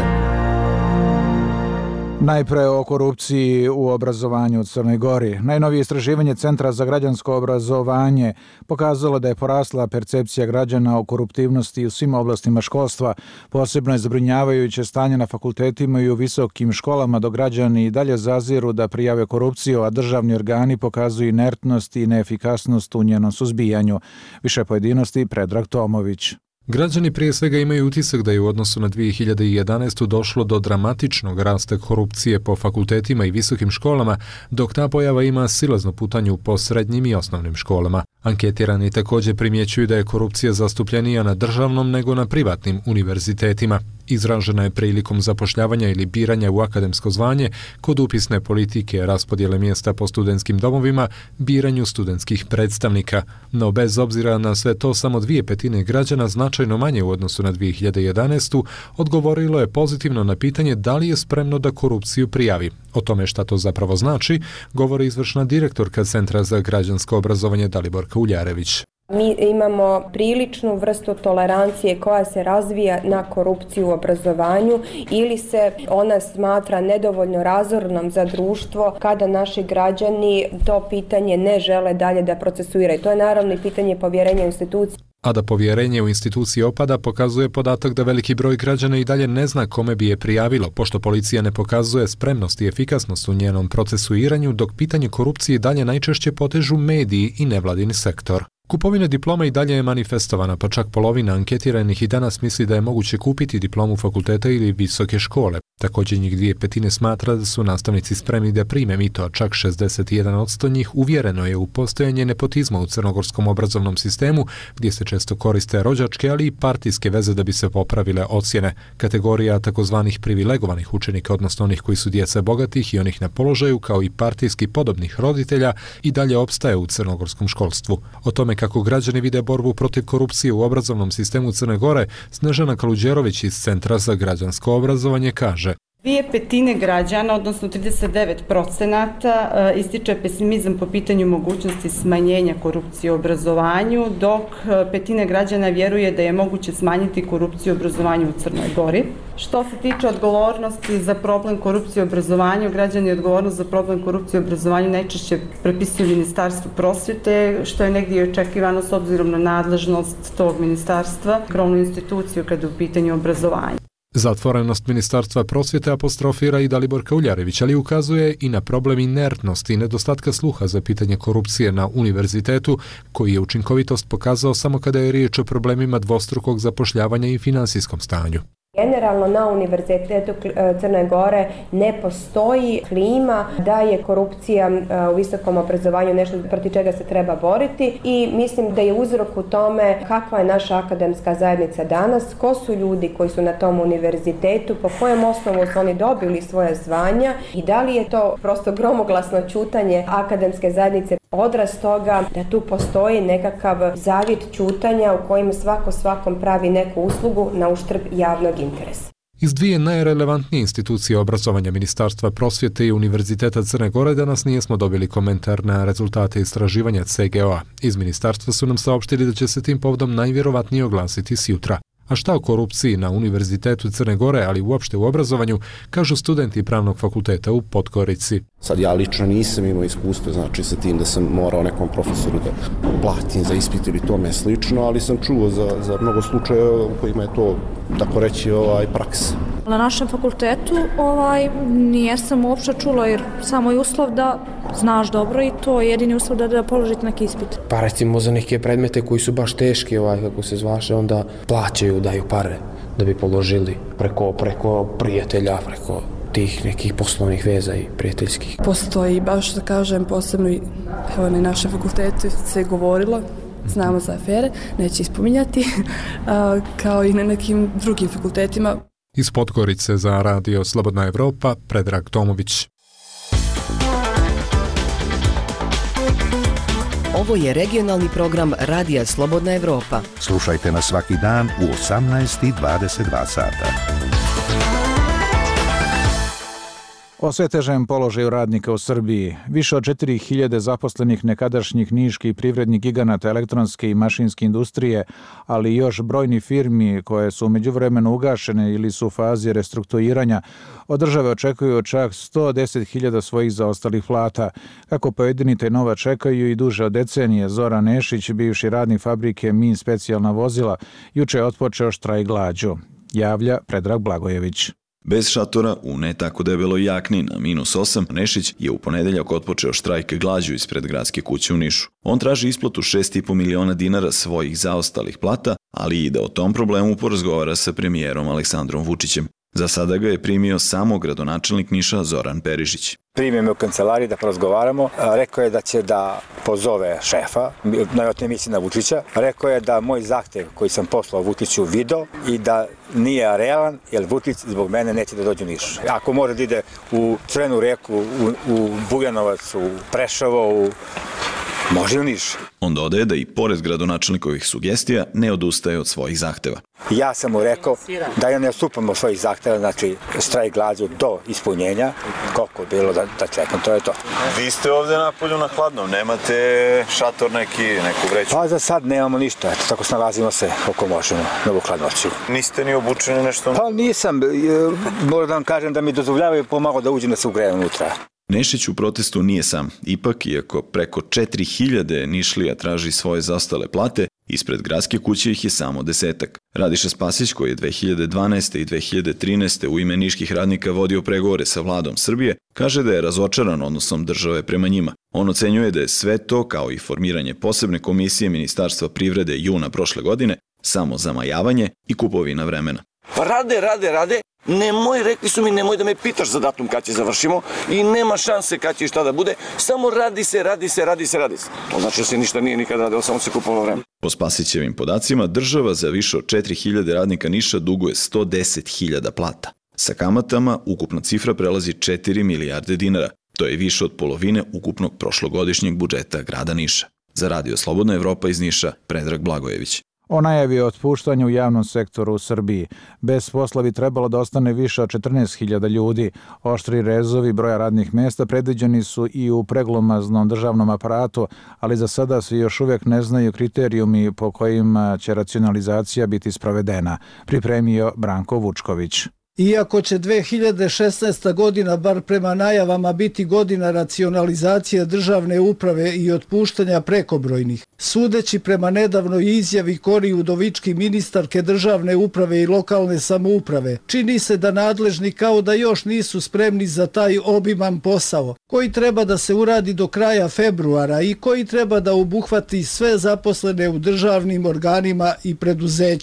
Najpre o korupciji u obrazovanju u Crnoj Gori. Najnovije istraživanje Centra za građansko obrazovanje pokazalo da je porasla percepcija građana o koruptivnosti u svim oblastima školstva. Posebno je zabrinjavajuće stanje na fakultetima i u visokim školama, dok građani i dalje zaziru da prijave korupciju, a državni organi pokazuju inertnost i neefikasnost u njenom suzbijanju. Više pojedinosti Predrag Tomović. Građani prije svega imaju utisak da je u odnosu na dvije hiljade jedanaestu. došlo do dramatičnog rasta korupcije po fakultetima i visokim školama, dok ta pojava ima silaznu putanju po srednjim i osnovnim školama. Anketirani također primjećuju da je korupcija zastupljenija na državnom nego na privatnim univerzitetima. Izražena je prilikom zapošljavanja ili biranja u akademsko zvanje, kod upisne politike, raspodjele mjesta po studentskim domovima, biranju studentskih predstavnika. No bez obzira na sve to, samo dvije petine građana, značajno manje u odnosu na dvije hiljade jedanaestu. odgovorilo je pozitivno na pitanje da li je spremno da korupciju prijavi. O tome šta to zapravo znači, govori izvršna direktorka Centra za građansko obrazovanje Daliborka Uljarević. Mi imamo priličnu vrstu tolerancije koja se razvija na korupciju u obrazovanju ili se ona smatra nedovoljno razornom za društvo kada naši građani to pitanje ne žele dalje da procesuiraju. To je naravno i pitanje povjerenja u institucije. A da povjerenje u institucije opada pokazuje podatak da veliki broj građana i dalje ne zna kome bi je prijavilo, pošto policija ne pokazuje spremnost i efikasnost u njenom procesuiranju, dok pitanje korupcije dalje najčešće potežu mediji i nevladini sektor. Kupovina diploma i dalje je manifestovana, pa čak polovina anketiranih i danas misli da je moguće kupiti diplomu fakulteta ili visoke škole. Također njih dvije petine smatra da su nastavnici spremni da prime mito, a čak šezdeset jedan posto njih uvjereno je u postojanje nepotizma u crnogorskom obrazovnom sistemu, gdje se često koriste rođačke, ali i partijske veze da bi se popravile ocjene. Kategorija takozvanih privilegovanih učenika, odnosno onih koji su djeca bogatih i onih na položaju, kao i partijski podobnih roditelja, i dalje opstaje u crnogorskom školstvu. O tome kako građani vide borbu protiv korupcije u obrazovnom sistemu Crne Gore, Snežana Kaluđerović iz Centra za građansko obrazovanje kaže: Dvije petine građana, odnosno trideset devet procenata, ističe pesimizam po pitanju mogućnosti smanjenja korupcije u obrazovanju, dok petina građana vjeruje da je moguće smanjiti korupciju u obrazovanju u Crnoj Gori. Što se tiče odgovornosti za problem korupcije u obrazovanju, građani odgovornost za problem korupcije u obrazovanju najčešće prepisuju Ministarstvu prosvjete, što je negdje očekivano s obzirom na nadležnost tog ministarstva, krovnu instituciju kada je u pitanju obrazovanja. Zatvorenost Ministarstva prosvjete apostrofira i Daliborka Uljarević, ali ukazuje i na problem inertnosti i nedostatka sluha za pitanje korupcije na univerzitetu, koji je učinkovitost pokazao samo kada je riječ o problemima dvostrukog zapošljavanja i finansijskom stanju. Generalno na Univerzitetu Crne Gore ne postoji klima da je korupcija u visokom obrazovanju nešto protiv čega se treba boriti i mislim da je uzrok u tome kakva je naša akademska zajednica danas, ko su ljudi koji su na tom univerzitetu, po kojem osnovu su oni dobili svoje zvanja i da li je to prosto gromoglasno ćutanje akademske zajednice odraz toga da tu postoji nekakav zavjet ćutanja u kojem svako svakom pravi neku uslugu na uštrb javnog interesa. Iz dvije najrelevantnije institucije obrazovanja Ministarstva prosvjete i Univerziteta Crne Gore danas nijesmo dobili komentar na rezultate istraživanja C G O-a. Iz ministarstva su nam saopštili da će se tim povodom najvjerovatnije oglasiti sjutra. A šta o korupciji na Univerzitetu Crne Gore, ali uopšte u obrazovanju, kažu studenti Pravnog fakulteta u Podgorici. Sad ja lično nisam imao iskustvo, znači sa tim da sam morao nekom profesoru da platim za ispit ili tome slično, ali sam čuo za, za mnogo slučajeva u kojima je to, tako reći, ovaj, praksa. Na našem fakultetu ovaj, nijesam uopšte čula, jer samo je uslov da znaš dobro i to je jedini uslov da, da položite neki ispit. Pa recimo za neke predmete koji su baš teški, ovaj, kako se zvaše, onda plaćaju, daju pare da bi položili preko, preko prijatelja, preko tih nekih poslovnih veza i prijateljskih. Postoji, baš da kažem, posebno i evo, na našem fakultetu se govorilo, znamo za afere, neće ispominjati, kao i na nekim drugim fakultetima. Iz Podgorice za Radio Slobodna Evropa, Predrag Tomović. Ovo je regionalni program Radija Slobodna Evropa. Slušajte nas svaki dan u osamnaest i dvadeset dva sata. O sve težem položaju radnika u Srbiji. Više od četiri hiljade zaposlenih nekadašnjih niških privrednih giganata elektronske i mašinske industrije, ali i još brojni firmi koje su u međuvremenu ugašene ili su u fazi restrukturiranja, od države očekuju čak sto deset hiljada svojih zaostalih plata. Kako pojedini tajnova čekaju i duže od decenije, Zoran Nešić, bivši radnik fabrike Min specijalna vozila, juče je otpočeo štrajk glađu. Javlja Predrag Blagojević. Bez šatora, u ne tako debeloj jakni na minus osam, Nešić je u ponedeljak otpočeo štrajk glađu ispred gradske kuće u Nišu. On traži isplatu šest i po miliona dinara svojih zaostalih plata, ali i da o tom problemu porazgovara sa premijerom Aleksandrom Vučićem. Za sada ga je primio samo gradonačelnik Niša Zoran Perišić. Primio me u kancelariji da porazgovaramo. Rekao je da će da pozove šefa, najvjerojatnije misli na Vučića. Rekao je da moj zahtev koji sam poslao Vučiću video i da nije realan, jer Vučić zbog mene neće da dođe u Niš. Ako mora da ide u Crvenu reku, u, u Bujanovac, u Preševo, u može u Niš. On dodaje da i pored gradonačelnikovih sugestija ne odustaje od svojih zahteva. Ja sam mu rekao da ja ne odstupam od svojih zahteva, znači štrajk glađu do ispunjenja, koliko je bilo da, da čekam, to je to. Vi ste ovdje napolju na hladnom, nemate šator neki, neku vreću? Pa za sad nemamo ništa, eto, tako snalazimo se koliko možemo na ovu hladnoću. Niste ni obučeni nešto? Pa nisam, moram da vam kažem da mi dozvoljavaju pomalo da uđem da se ugrejem unutra. Nešić u protestu nije sam. Ipak, iako preko četiri hiljade Nišlija traži svoje zaostale plate, ispred gradske kuće ih je samo desetak. Radiša Spasić, koji je dve hiljade dvanaeste. i dve hiljade trinaeste. u ime niških radnika vodio pregovore sa vladom Srbije, kaže da je razočaran odnosom države prema njima. On ocenjuje da je sve to, kao i formiranje posebne komisije Ministarstva privrede juna prošle godine, samo zamajavanje i kupovina vremena. Pa rade, rade, rade. Nemoj, rekli su mi, nemoj da me pitaš za datum kad će završimo i nema šanse kad će i šta da bude, samo radi se, radi se, radi se, radi se. To znači da se ništa nije nikad radilo, samo se kupovalo vreme. Po Spasićevim podacima, država za više od četiri hiljade radnika Niša duguje sto deset hiljada plata. Sa kamatama ukupna cifra prelazi četiri milijarde dinara. To je više od polovine ukupnog prošlogodišnjeg budžeta grada Niša. Za Radio Slobodna Evropa iz Niša, Predrag Blagojević. O najavi o otpuštanju u javnom sektoru u Srbiji. Bez posla bi trebalo da ostane više od četrnaest hiljada ljudi. Oštri rezovi broja radnih mjesta predviđeni su i u preglomaznom državnom aparatu, ali za sada se još uvijek ne znaju kriterijumi po kojima će racionalizacija biti sprovedena, pripremio Branko Vučković. Iako će dve hiljade šesnaesta. godina, bar prema najavama, biti godina racionalizacije državne uprave i otpuštanja prekobrojnih, sudeći prema nedavnoj izjavi Kori Udovički, ministarke državne uprave i lokalne samouprave, čini se da nadležni kao da još nisu spremni za taj obiman posao, koji treba da se uradi do kraja februara i koji treba da obuhvati sve zaposlene u državnim organima i preduzećima.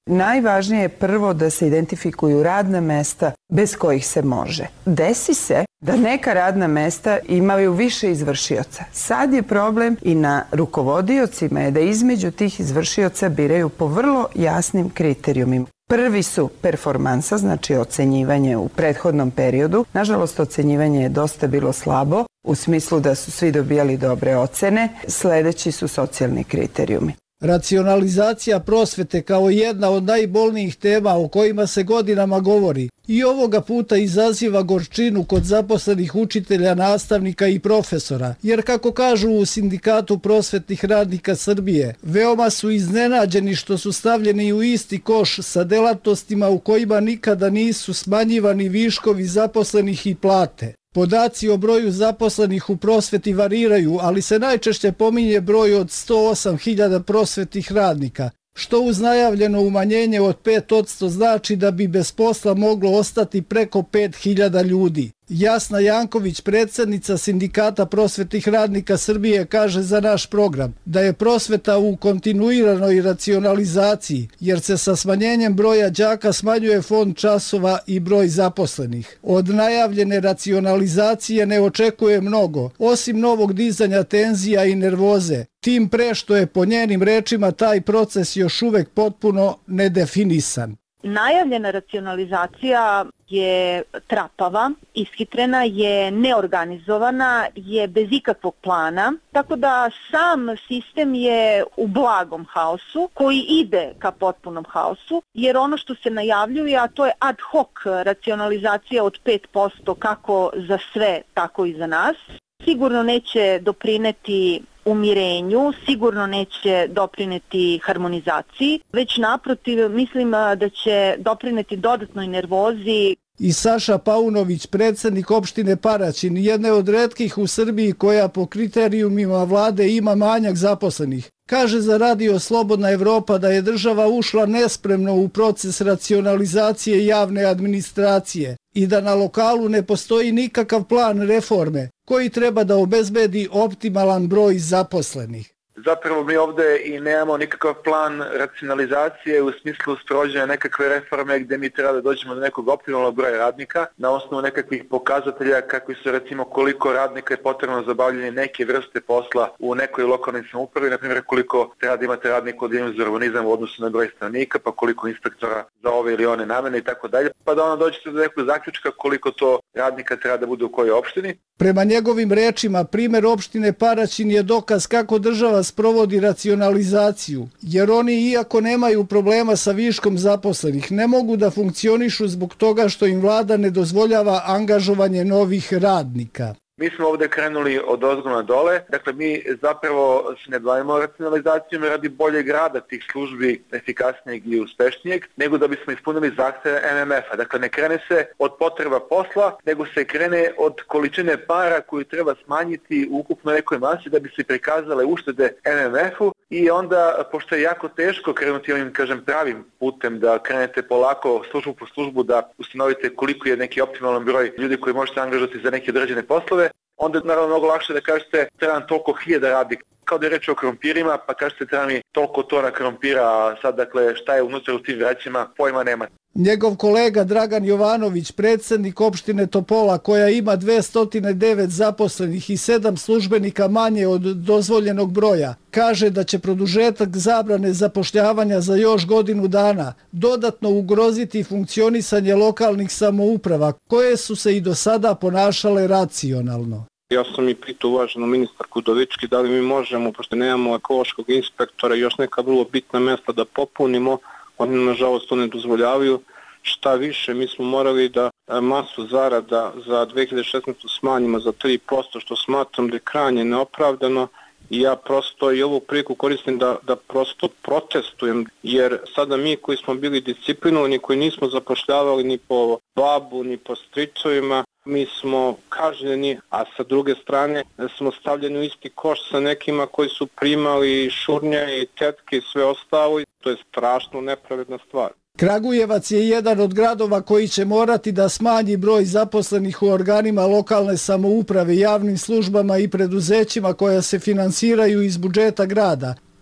Najvažnije je prvo da se identifikuju radna mesta bez kojih se može. Desi se da neka radna mesta imaju više izvršioca. Sad je problem i na rukovodiocima je da između tih izvršioca biraju po vrlo jasnim kriterijumima. Prvi su performansa, znači ocenjivanje u prethodnom periodu. Nažalost, ocenjivanje je dosta bilo slabo, u smislu da su svi dobijali dobre ocene. Sledeći su socijalni kriterijumi. Racionalizacija prosvete kao jedna od najbolnijih tema o kojima se godinama govori i ovoga puta izaziva gorčinu kod zaposlenih učitelja, nastavnika i profesora, jer kako kažu u Sindikatu prosvetnih radnika Srbije, veoma su iznenađeni što su stavljeni u isti koš sa delatnostima u kojima nikada nisu smanjivani viškovi zaposlenih i plate. Podaci o broju zaposlenih u prosveti variraju, ali se najčešće pominje broj od sto osam hiljada prosvetnih radnika, što uz najavljeno umanjenje od pet posto znači da bi bez posla moglo ostati preko pet hiljada ljudi. Jasna Janković, predsjednica Sindikata prosvetnih radnika Srbije, kaže za naš program da je prosveta u kontinuiranoj racionalizaciji, jer se sa smanjenjem broja đaka smanjuje fond časova i broj zaposlenih. Od najavljene racionalizacije ne očekuje mnogo, osim novog dizanja tenzija i nervoze, tim pre što je po njenim rečima taj proces još uvek potpuno nedefinisan. Najavljena racionalizacija je trapava, ishitrena je, neorganizovana, je bez ikakvog plana, tako da sam sistem je u blagom haosu koji ide ka potpunom haosu, jer ono što se najavljuje, a to je ad hoc racionalizacija od pet posto kako za sve, tako i za nas, sigurno neće doprineti umirenju, sigurno neće doprineti harmonizaciji, već naprotiv mislim da će doprineti dodatnoj nervozi. I Saša Paunović, predsjednik opštine Paraćin, jedne od retkih u Srbiji koja po kriterijumima vlade ima manjak zaposlenih, kaže za Radio Slobodna Evropa da je država ušla nespremno u proces racionalizacije javne administracije i da na lokalu ne postoji nikakav plan reforme koji treba da obezbedi optimalan broj zaposlenih. Zapravo mi ovde i nemamo nikakav plan racionalizacije u smislu sprovođenja nekakve reforme gde mi treba da dođemo do nekog optimalnog broja radnika na osnovu nekakvih pokazatelja kakvi su recimo koliko radnika je potrebno za obavljanje neke vrste posla u nekoj lokalnoj samoupravi, na primjer koliko treba da imate radnika u odeljenju za urbanizam u odnosu na broj stanovnika, pa koliko inspektora za ove ili one namene i tako dalje, pa da ono dođete do nekog zaključka koliko to radnika treba da bude u kojoj opštini. Prema njegovim rečima, primer opštine Paraćin je dokaz kako država sprovodi racionalizaciju, jer oni, iako nemaju problema sa viškom zaposlenih, ne mogu da funkcionišu zbog toga što im vlada ne dozvoljava angažovanje novih radnika. Mi smo ovde krenuli od ozgo na dole, dakle mi zapravo se ne bavimo racionalizacijom radi boljeg rada tih službi, efikasnijeg i uspešnijeg, nego da bismo ispunili zahteve M M F-a. Dakle ne krene se od potreba posla, nego se krene od količine para koju treba smanjiti u ukupno nekoj masi da bi se prikazale uštede M M F-u i onda, pošto je jako teško krenuti ovim, kažem, pravim putem da krenete polako službu po službu da ustanovite koliko je neki optimalan broj ljudi koji možete angažovati za neke određene poslove, onda je naravno mnogo lakše da kažete treba nam toliko hiljada radnika. Kao da je reč o krompirima, pa kažete treba mi toliko tona krompira, a sad dakle šta je unutra u tim vraćima, pojma nema. Njegov kolega Dragan Jovanović, predsjednik opštine Topola koja ima dvesta devet zaposlenih i sedam službenika manje od dozvoljenog broja, kaže da će produžetak zabrane zapošljavanja za još godinu dana dodatno ugroziti funkcionisanje lokalnih samouprava koje su se i do sada ponašale racionalno. Ja sam i pitao uvaženu ministarku Udovički da li mi možemo, pošto nemamo ekološkog inspektora i još neka vrlo bitna mesta da popunimo, oni nažalost to ne dozvoljavaju. Šta više, mi smo morali da masu zarada za dve hiljade šesnaestu smanjimo za tri posto, što smatram da je krajnje neopravdano i ja prosto i ovu priliku koristim da, da prosto protestujem, jer sada mi koji smo bili disciplinovani, koji nismo zapošljavali ni po babu, ni po stričovima, mi smo kažnjeni, a sa druge strane smo stavljeni u isti koš sa nekima koji su primali šurnje i tetke i sve ostalo. To je strašno nepravedna stvar. Kragujevac je jedan od gradova koji će morati da smanji broj zaposlenih u organima lokalne samouprave, javnim službama i preduzećima koja se finansiraju iz budžeta grada,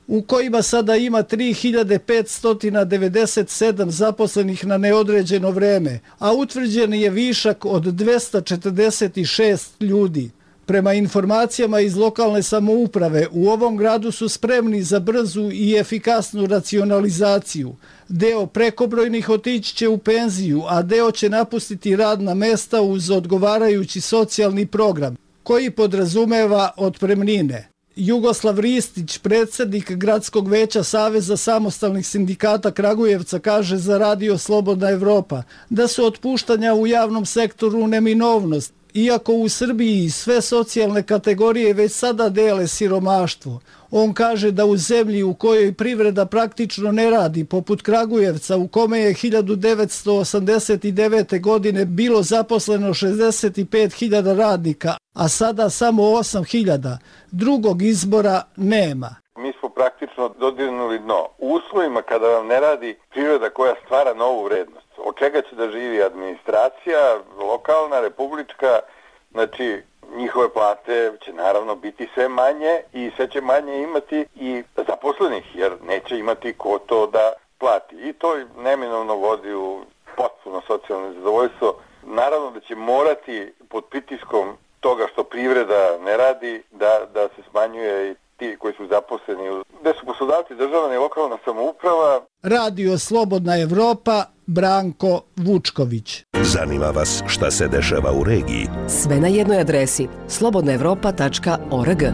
u kojima sada ima tri hiljade petsto devedeset sedam zaposlenih na neodređeno vreme, a utvrđen je višak od dvesta četrdeset šest ljudi. Prema informacijama iz lokalne samouprave, u ovom gradu su spremni za brzu i efikasnu racionalizaciju. Deo prekobrojnih otići će u penziju, a deo će napustiti radna mesta uz odgovarajući socijalni program, koji podrazumeva otpremnine. Jugoslav Ristić, predsjednik Gradskog veća Saveza samostalnih sindikata Kragujevca, kaže za Radio Slobodna Evropa da su otpuštanja u javnom sektoru neminovnost, iako u Srbiji sve socijalne kategorije već sada dele siromaštvo. On kaže da u zemlji u kojoj privreda praktično ne radi, poput Kragujevca, u kome je hiljadu devetsto osamdeset devete. godine bilo zaposleno šezdeset pet hiljada radnika, a sada samo osam hiljada, drugog izbora nema. Mi smo praktično dodirnuli dno. U uslovima kada vam ne radi privreda koja stvara novu vrednost, od čega će da živi administracija, lokalna, republička, znači njihove plate će naravno biti sve manje i sve će manje imati i zaposlenih, jer neće imati ko to da plati. I to neminovno vodi u potpuno socijalno nezadovoljstvo. Naravno da će morati pod pritiskom toga što privreda ne radi da, da se smanjuje i ti koji su zaposleni, gde su poslodavci državna i lokalna samouprava. Radio Slobodna Evropa, Branko Vučković. Zanima vas šta se dešava u regiji? Sve na jednoj adresi slobodna evropa tačka org.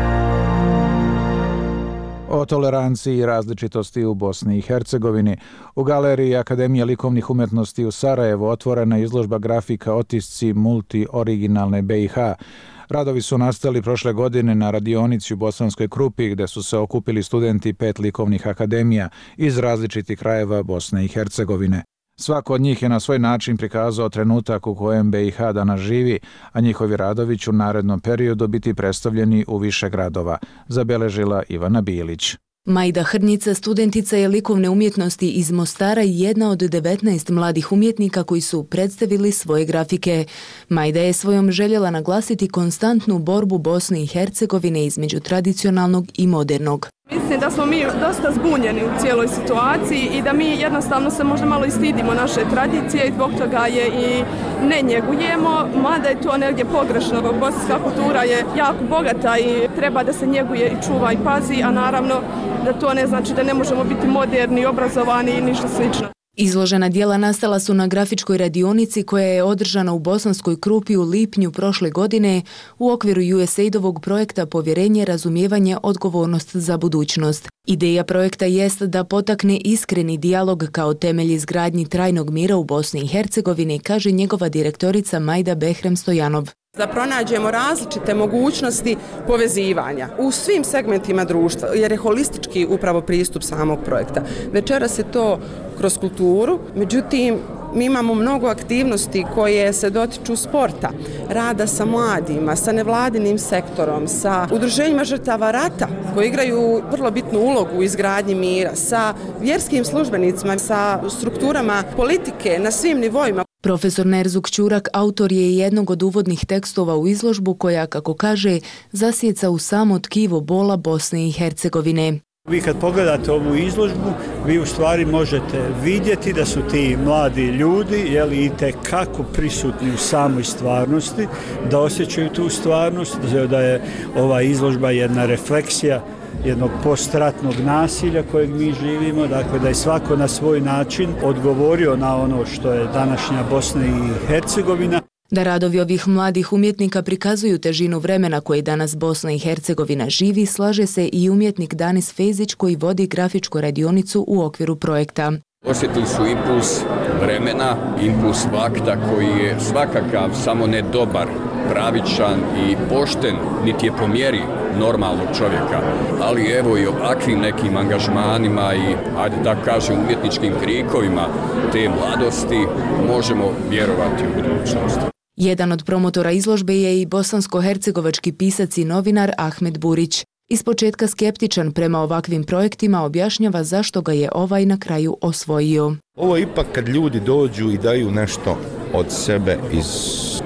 O toleranciji i različitosti u Bosni i Hercegovini. U Galeriji Akademije likovnih umetnosti u Sarajevu otvorena izložba grafika Otisci multi-originalne B i H. Radovi su nastali prošle godine na radionici u Bosanskoj Krupi, gde su se okupili studenti pet likovnih akademija iz različitih krajeva Bosne i Hercegovine. Svako od njih je na svoj način prikazao trenutak u kojem B i H danas živi, a njihovi radovi će u narednom periodu biti predstavljeni u više gradova, zabeležila Ivana Bilić. Majda Hrnica, studentica je likovne umjetnosti iz Mostara i jedna od devetnaest mladih umjetnika koji su predstavili svoje grafike. Majda je svojom željela naglasiti konstantnu borbu Bosne i Hercegovine između tradicionalnog i modernog. Mislim da smo mi dosta zbunjeni u cijeloj situaciji i da mi jednostavno se možda malo i stidimo naše tradicije i zbog toga je i ne njegujemo, mada je to negdje pogrešno. Bosanska kultura je jako bogata i treba da se njeguje i čuva i pazi, a naravno da to ne znači da ne možemo biti moderni, obrazovani i ništa slično. Izložena dijela nastala su na grafičkoj radionici koja je održana u Bosanskoj Krupi u lipnju prošle godine u okviru U S A I D-ovog projekta Povjerenje, razumijevanje, odgovornost za budućnost. Ideja projekta jest da potakne iskreni dijalog kao temelj izgradnji trajnog mira u Bosni i Hercegovini, kaže njegova direktorica Majda Behrem Stojanov. Da pronađemo različite mogućnosti povezivanja u svim segmentima društva, jer je holistički upravo pristup samog projekta. Večeras je to kroz kulturu, međutim, mi imamo mnogo aktivnosti koje se dotiču sporta, rada sa mladima, sa nevladinim sektorom, sa udruženjima žrtava rata koji igraju vrlo bitnu ulogu u izgradnji mira, sa vjerskim službenicima, sa strukturama politike na svim nivoima. Profesor Nerzuk Ćurak autor je jednog od uvodnih tekstova u izložbu koja, kako kaže, zasjeca u samo tkivo bola Bosne i Hercegovine. Vi kad pogledate ovu izložbu, vi u stvari možete vidjeti da su ti mladi ljudi jeli, i tekako prisutni u samoj stvarnosti, da osjećaju tu stvarnost, da je ova izložba jedna refleksija jednog postratnog nasilja kojeg mi živimo, dakle da je svako na svoj način odgovorio na ono što je današnja Bosna i Hercegovina. Da radovi ovih mladih umjetnika prikazuju težinu vremena koje danas Bosna i Hercegovina živi, slaže se i umjetnik Danis Fejzić koji vodi grafičku radionicu u okviru projekta. Osjetili su impuls vremena, impuls vakta koji je svakakav, samo ne dobar, pravičan i pošten, niti je po mjeri normalnog čovjeka. Ali evo i ovakvim nekim angažmanima i, ajde da kažem, umjetničkim krikovima te mladosti možemo vjerovati u budućnost. Jedan od promotora izložbe je i bosansko-hercegovački pisac i novinar Ahmed Burić. Ispočetka skeptičan prema ovakvim projektima objašnjava zašto ga je ovaj na kraju osvojio. Ovo ipak kad ljudi dođu i daju nešto od sebe iz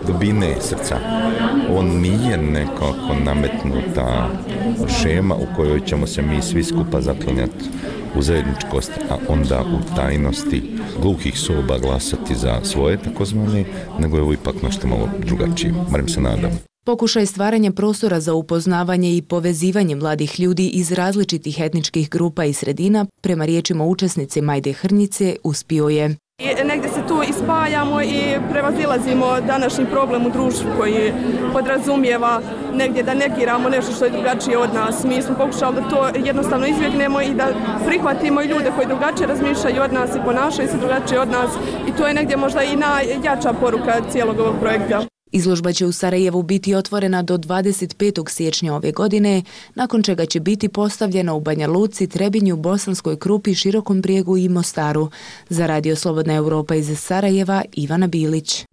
dubine srca. On nije nekako nametnuta šema u kojoj ćemo se mi svi skupa zaklinjati u zajedničkost, a onda u tajnosti gluhih soba glasati za svoje takozvane, nego je ovo ipak nešto malo drugačije, barem se nadam. Pokušaj stvaranja prostora za upoznavanje i povezivanje mladih ljudi iz različitih etničkih grupa i sredina, prema riječima učesnice Majde Hrnjice, uspio je. I negdje se tu ispajamo i prevazilazimo današnji problem u društvu koji podrazumijeva negdje da negiramo nešto što je drugačije od nas. Mi smo pokušali da to jednostavno izbjegnemo i da prihvatimo i ljude koji drugačije razmišljaju od nas i ponašaju se drugačije od nas i to je negdje možda i najjača poruka cijelog ovog projekta. Izložba će u Sarajevu biti otvorena do dvadeset petog siječnja ove godine, nakon čega će biti postavljena u Banja Luci, Trebinju, Bosanskoj Krupi, Širokom Brijegu i Mostaru. Za Radio Slobodna Europa iz Sarajeva, Ivana Bilić.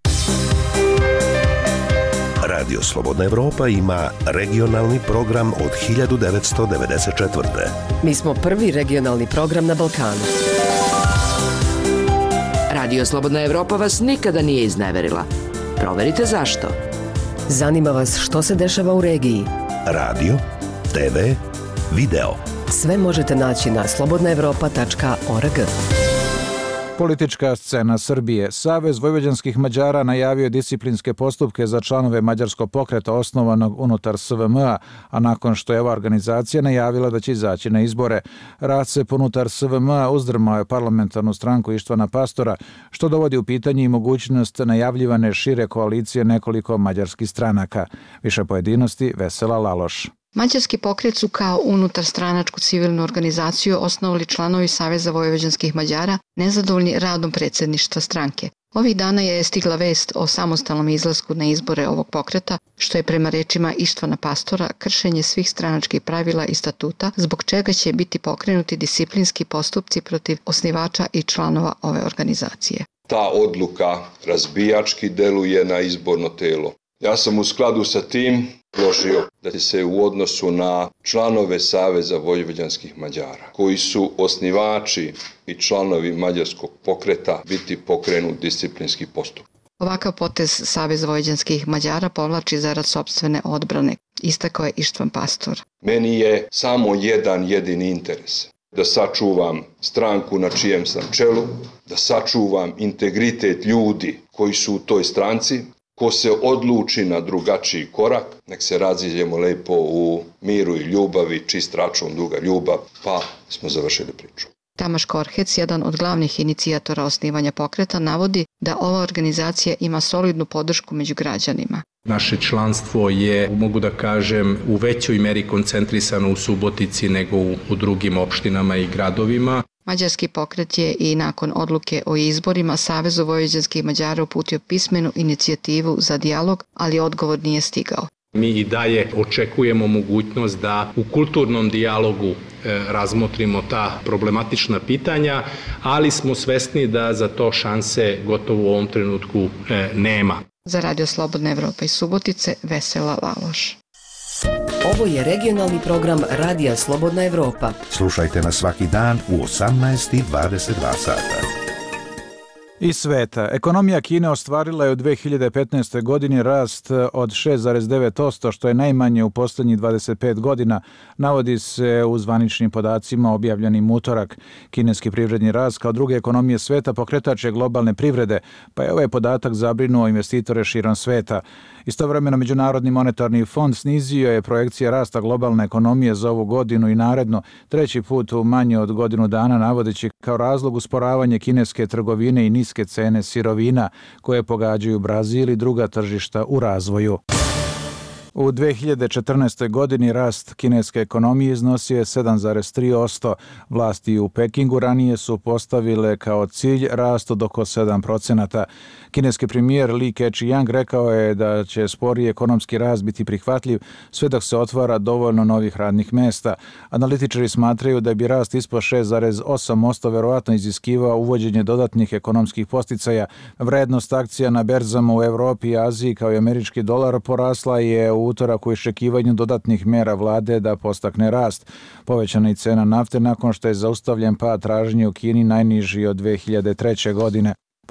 Radio Slobodna Evropa ima regionalni program od hiljadu devetsto devedeset četvrte. Mi smo prvi regionalni program na Balkanu. Radio Slobodna Evropa vas nikada nije izneverila. Proverite zašto. Zanima vas što se dešava u regiji. Radio, te ve, video. Sve možete naći na slobodna evropa tačka org. Politička scena Srbije. Savez vojvođanskih Mađara najavio disciplinske postupke za članove mađarskog pokreta osnovanog unutar S V M A, a nakon što je ova organizacija najavila da će izaći na izbore. Rascep unutar S V M A uzdrmao je parlamentarnu stranku Ištvana Pastora, što dovodi u pitanje i mogućnost najavljivane šire koalicije nekoliko mađarskih stranaka. Više pojedinosti Vesela Laloš. Mađarski pokret su kao unutar stranačku civilnu organizaciju osnovali članovi Saveza vojvođanskih Mađara nezadovoljni radom predsjedništva stranke. Ovih dana je stigla vest o samostalnom izlasku na izbore ovog pokreta, što je prema rečima Ištvana Pastora kršenje svih stranačkih pravila i statuta, zbog čega će biti pokrenuti disciplinski postupci protiv osnivača i članova ove organizacije. Ta odluka razbijački deluje na izborno telo. Ja sam u skladu sa tim predložio da će se u odnosu na članove Saveza vojvođanskih Mađara, koji su osnivači i članovi mađarskog pokreta, biti pokrenut disciplinski postupak. Ovakav potez Saveza vojvođanskih Mađara povlači zarad sopstvene odbrane, istakao je Ištvan Pastor. Meni je samo jedan jedini interes. Da sačuvam stranku na čijem sam čelu, da sačuvam integritet ljudi koji su u toj stranci. Ko se odluči na drugačiji korak, nek se raziđemo lepo u miru i ljubavi, čist račun, duga ljubav, pa smo završili priču. Tamaš Korhec, jedan od glavnih inicijatora osnivanja pokreta, navodi da ova organizacija ima solidnu podršku među građanima. Naše članstvo je, mogu da kažem, u većoj meri koncentrisano u Subotici nego u, u drugim opštinama i gradovima. Mađarski pokret je i nakon odluke o izborima Savezu vojvođanskih Mađara uputio pismenu inicijativu za dijalog, ali odgovor nije stigao. Mi i dalje očekujemo mogućnost da u kulturnom dijalogu e, razmotrimo ta problematična pitanja, ali smo svesni da za to šanse gotovo u ovom trenutku e, nema. Za Radio Slobodna Evropa iz Subotice, Vesela Laloš. Ovo je regionalni program Radija Slobodna Evropa. Slušajte nas svaki dan u osamnaest i dvadeset dva sata. Iz sveta. Ekonomija Kine ostvarila je u dve hiljade petnaestoj. godini rast od šest zarez devet posto, što je najmanje u posljednjih dvadeset pet godina, navodi se u zvaničnim podacima objavljenim utorak. Kineski privredni rast kao druge ekonomije sveta pokretač je globalne privrede, pa je ovaj podatak zabrinuo investitore širom sveta. Istovremeno Međunarodni monetarni fond snizio je projekcije rasta globalne ekonomije za ovu godinu i naredno, treći put u manje od godinu dana, navodeći kao razlog usporavanje kineske trgovine i niske cene sirovina koje pogađaju Brazil i druga tržišta u razvoju. U dve hiljade četrnaestoj. godini rast kineske ekonomije iznosio je sedam zarez tri posto. Vlasti u Pekingu ranije su postavile kao cilj rast od oko sedam procenata. Kineski premijer Li Keqiang rekao je da će sporiji ekonomski rast biti prihvatljiv sve dok se otvara dovoljno novih radnih mesta. Analitičari smatraju da bi rast ispod šest zarez osam posto verovatno iziskivao uvođenje dodatnih ekonomskih posticaja. Vrednost akcija na berzama u Evropi i Aziji kao i američki dolar porasla je u utorak u iščekivanju dodatnih mera vlade da postakne rast. Povećana i cena nafte nakon što je zaustavljen pad tražnje u Kini najniži od dve hiljade treće. godine.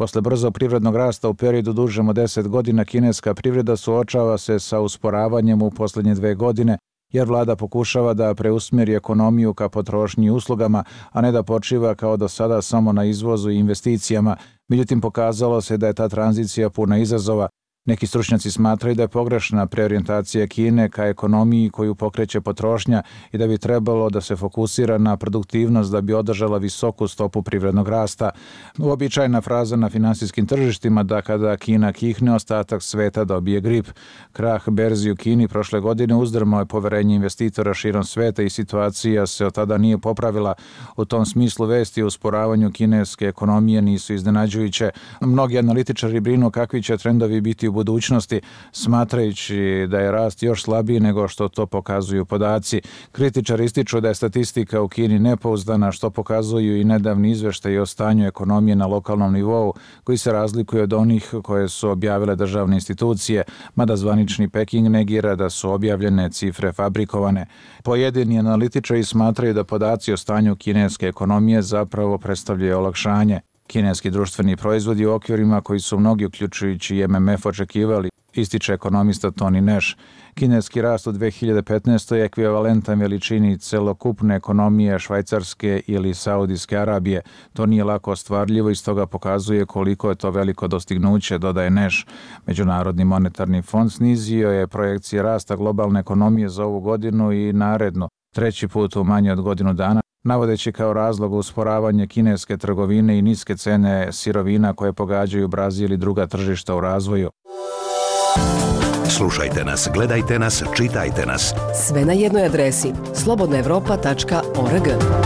Posle brzog privrednog rasta u periodu dužem od deset godina, kineska privreda suočava se sa usporavanjem u posljednje dve godine, jer vlada pokušava da preusmjeri ekonomiju ka potrošnji i uslugama, a ne da počiva kao do sada samo na izvozu i investicijama. Međutim, pokazalo se da je ta tranzicija puna izazova. Neki stručnjaci smatraju da je pogrešna preorijentacija Kine ka ekonomiji koju pokreće potrošnja i da bi trebalo da se fokusira na produktivnost da bi održala visoku stopu privrednog rasta. Uobičajena fraza na finansijskim tržištima da kada Kina kihne, ostatak sveta dobije grip. Krah berzi u Kini prošle godine uzdrmao je poverenje investitora širom sveta i situacija se od tada nije popravila. U tom smislu vesti o usporavanju kineske ekonomije nisu iznenađujuće. Mnogi analitičari brinu kakvi će trendovi biti u budućnosti, smatrajući da je rast još slabiji nego što to pokazuju podaci. Kritičari ističu da je statistika u Kini nepouzdana, što pokazuju i nedavni izveštaji o stanju ekonomije na lokalnom nivou, koji se razlikuju od onih koje su objavile državne institucije, mada zvanični Peking negira da su objavljene cifre fabrikovane. Pojedini analitičari smatraju da podaci o stanju kineske ekonomije zapravo predstavljaju olakšanje. Kineski društveni proizvodi u okvirima koji su mnogi, uključujući i M M F, očekivali, ističe ekonomista Tony Nash. Kineski rast u dve hiljade petnaestoj je ekvivalentan veličini celokupne ekonomije Švajcarske ili Saudijske Arabije. To nije lako ostvarljivo i stoga pokazuje koliko je to veliko dostignuće, dodaje Nash. Međunarodni monetarni fond snizio je projekcije rasta globalne ekonomije za ovu godinu i narednu, treći put u manje od godinu dana, navodeći kao razlog usporavanje kineske trgovine i niske cene sirovina koje pogađaju Brazil i druga tržišta u razvoju. Slušajte nas, gledajte nas, čitajte nas. Sve na jednoj adresi slobodna evropa tačka org.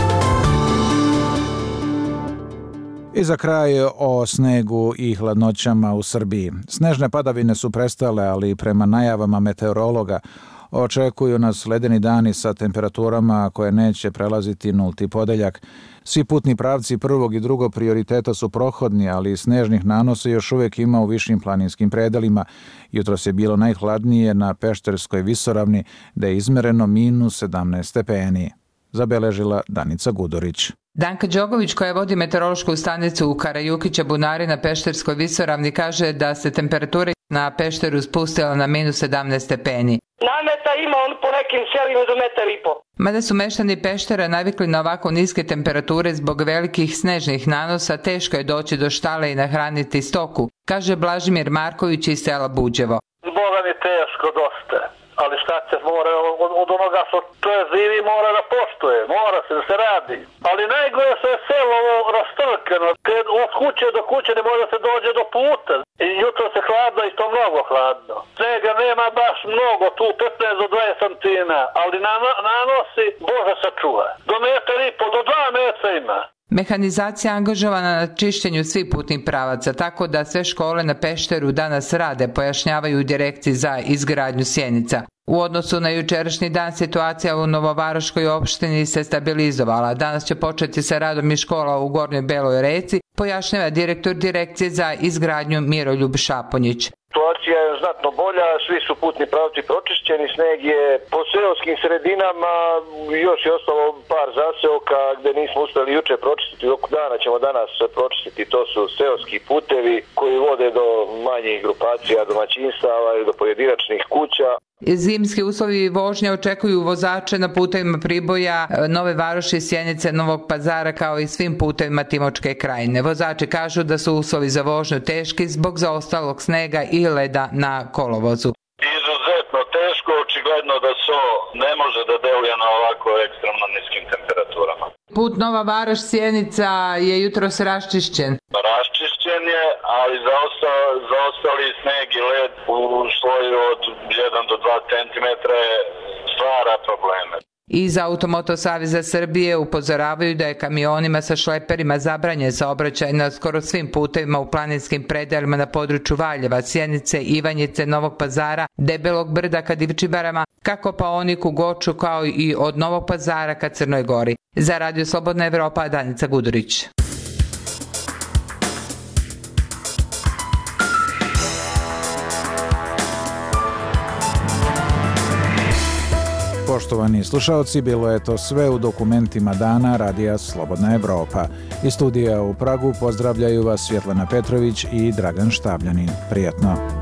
I za kraj o snegu i hladnoćama u Srbiji. Snežne padavine su prestale, ali prema najavama meteorologa očekuju nas ledeni dani sa temperaturama koje neće prelaziti nulti podeljak. Svi putni pravci prvog i drugog prioriteta su prohodni, ali snežnih nanosa još uvijek ima u višim planinskim predelima. Jutros je bilo najhladnije na Pešterskoj visoravni, da je izmereno minus sedamnaest stepeni. Zabeležila Danica Gudorić. Danka Đogović, koja vodi meteorološku stanicu u Karajukića Bunari na Pešterskoj visoravni, kaže da se temperatura na Pešteru spustila na minus sedamnaest stepeni. Nameta ima on po nekim selima do metar i po. Mada su meštani Peštera navikli na ovako niske temperature zbog velikih snežnih nanosa, teško je doći do štale i nahraniti stoku, kaže Blažimir Marković iz sela Buđevo. Boga mi teško dosta, ali šta se mora od, od onoga što to je živi mora da poštuje, mora se da se radi. Ali najgore se je selo ovo rastrkano, kad od kuće do kuće ne može da se dođe do puta. I jutro se hladno i to mnogo hladno. Snega nema baš mnogo, tu petnaest do dvadeset santina, ali nanosi, Bože sačuva. Do metar i po, do dva metra ima. Mehanizacija je angažovana na čišćenju svih putnih pravaca, tako da sve škole na Pešteru danas rade, pojašnjavaju u direkciji za izgradnju Sjenica. U odnosu na jučerašnji dan situacija u Novovaroškoj opštini se stabilizovala. Danas će početi sa radom i škola u Gornjoj Beloj Reci, pojašnjava direktor direkcije za izgradnju Miroljub Šaponjić. Situacija je znatno bolja, svi su putni pravci pročišćeni, sneg je po seoskim sredinama, još je ostalo par zaseoka gde nismo uspeli juče pročistiti, dok dana ćemo danas pročistiti, to su seoski putevi koji vode do manjih grupacija, domaćinstava ili do pojedinačnih kuća. Zimski uslovi vožnje očekuju vozače na putevima Priboja, Nove Varoši, Sjenice, Novog Pazara kao i svim putevima Timočke krajine. Vozači kažu da su uslovi za vožnju teški zbog zaostalog snega i leda na kolovozu. Izuzetno teško, očigledno da so ne može da deluje na ovako ekstremno niskim temperaturama. Put Nova Varoš, Sjenica je jutros raščišćen. Raščišćen je, ali zaostali, zaostali sneg i led u sloju od jedan do dva centimetra stvara probleme. Iz Automoto Saveza Srbije upozoravaju da je kamionima sa šleperima zabranjen saobraćaj na skoro svim putevima u planinskim predelima na području Valjeva, Sjenice, Ivanjice, Novog Pazara, Debelog brda ka Divčibarama, ka Kopaoniku, Goču, kao i od Novog Pazara ka Crnoj Gori. Za Radio Slobodna Evropa, Danica Gudurić. Poštovani slušaoci, bilo je to sve u dokumentima dana Radija Slobodna Evropa. Iz studija u Pragu pozdravljaju vas Svjetlana Petrović i Dragan Štabljanin. Prijatno.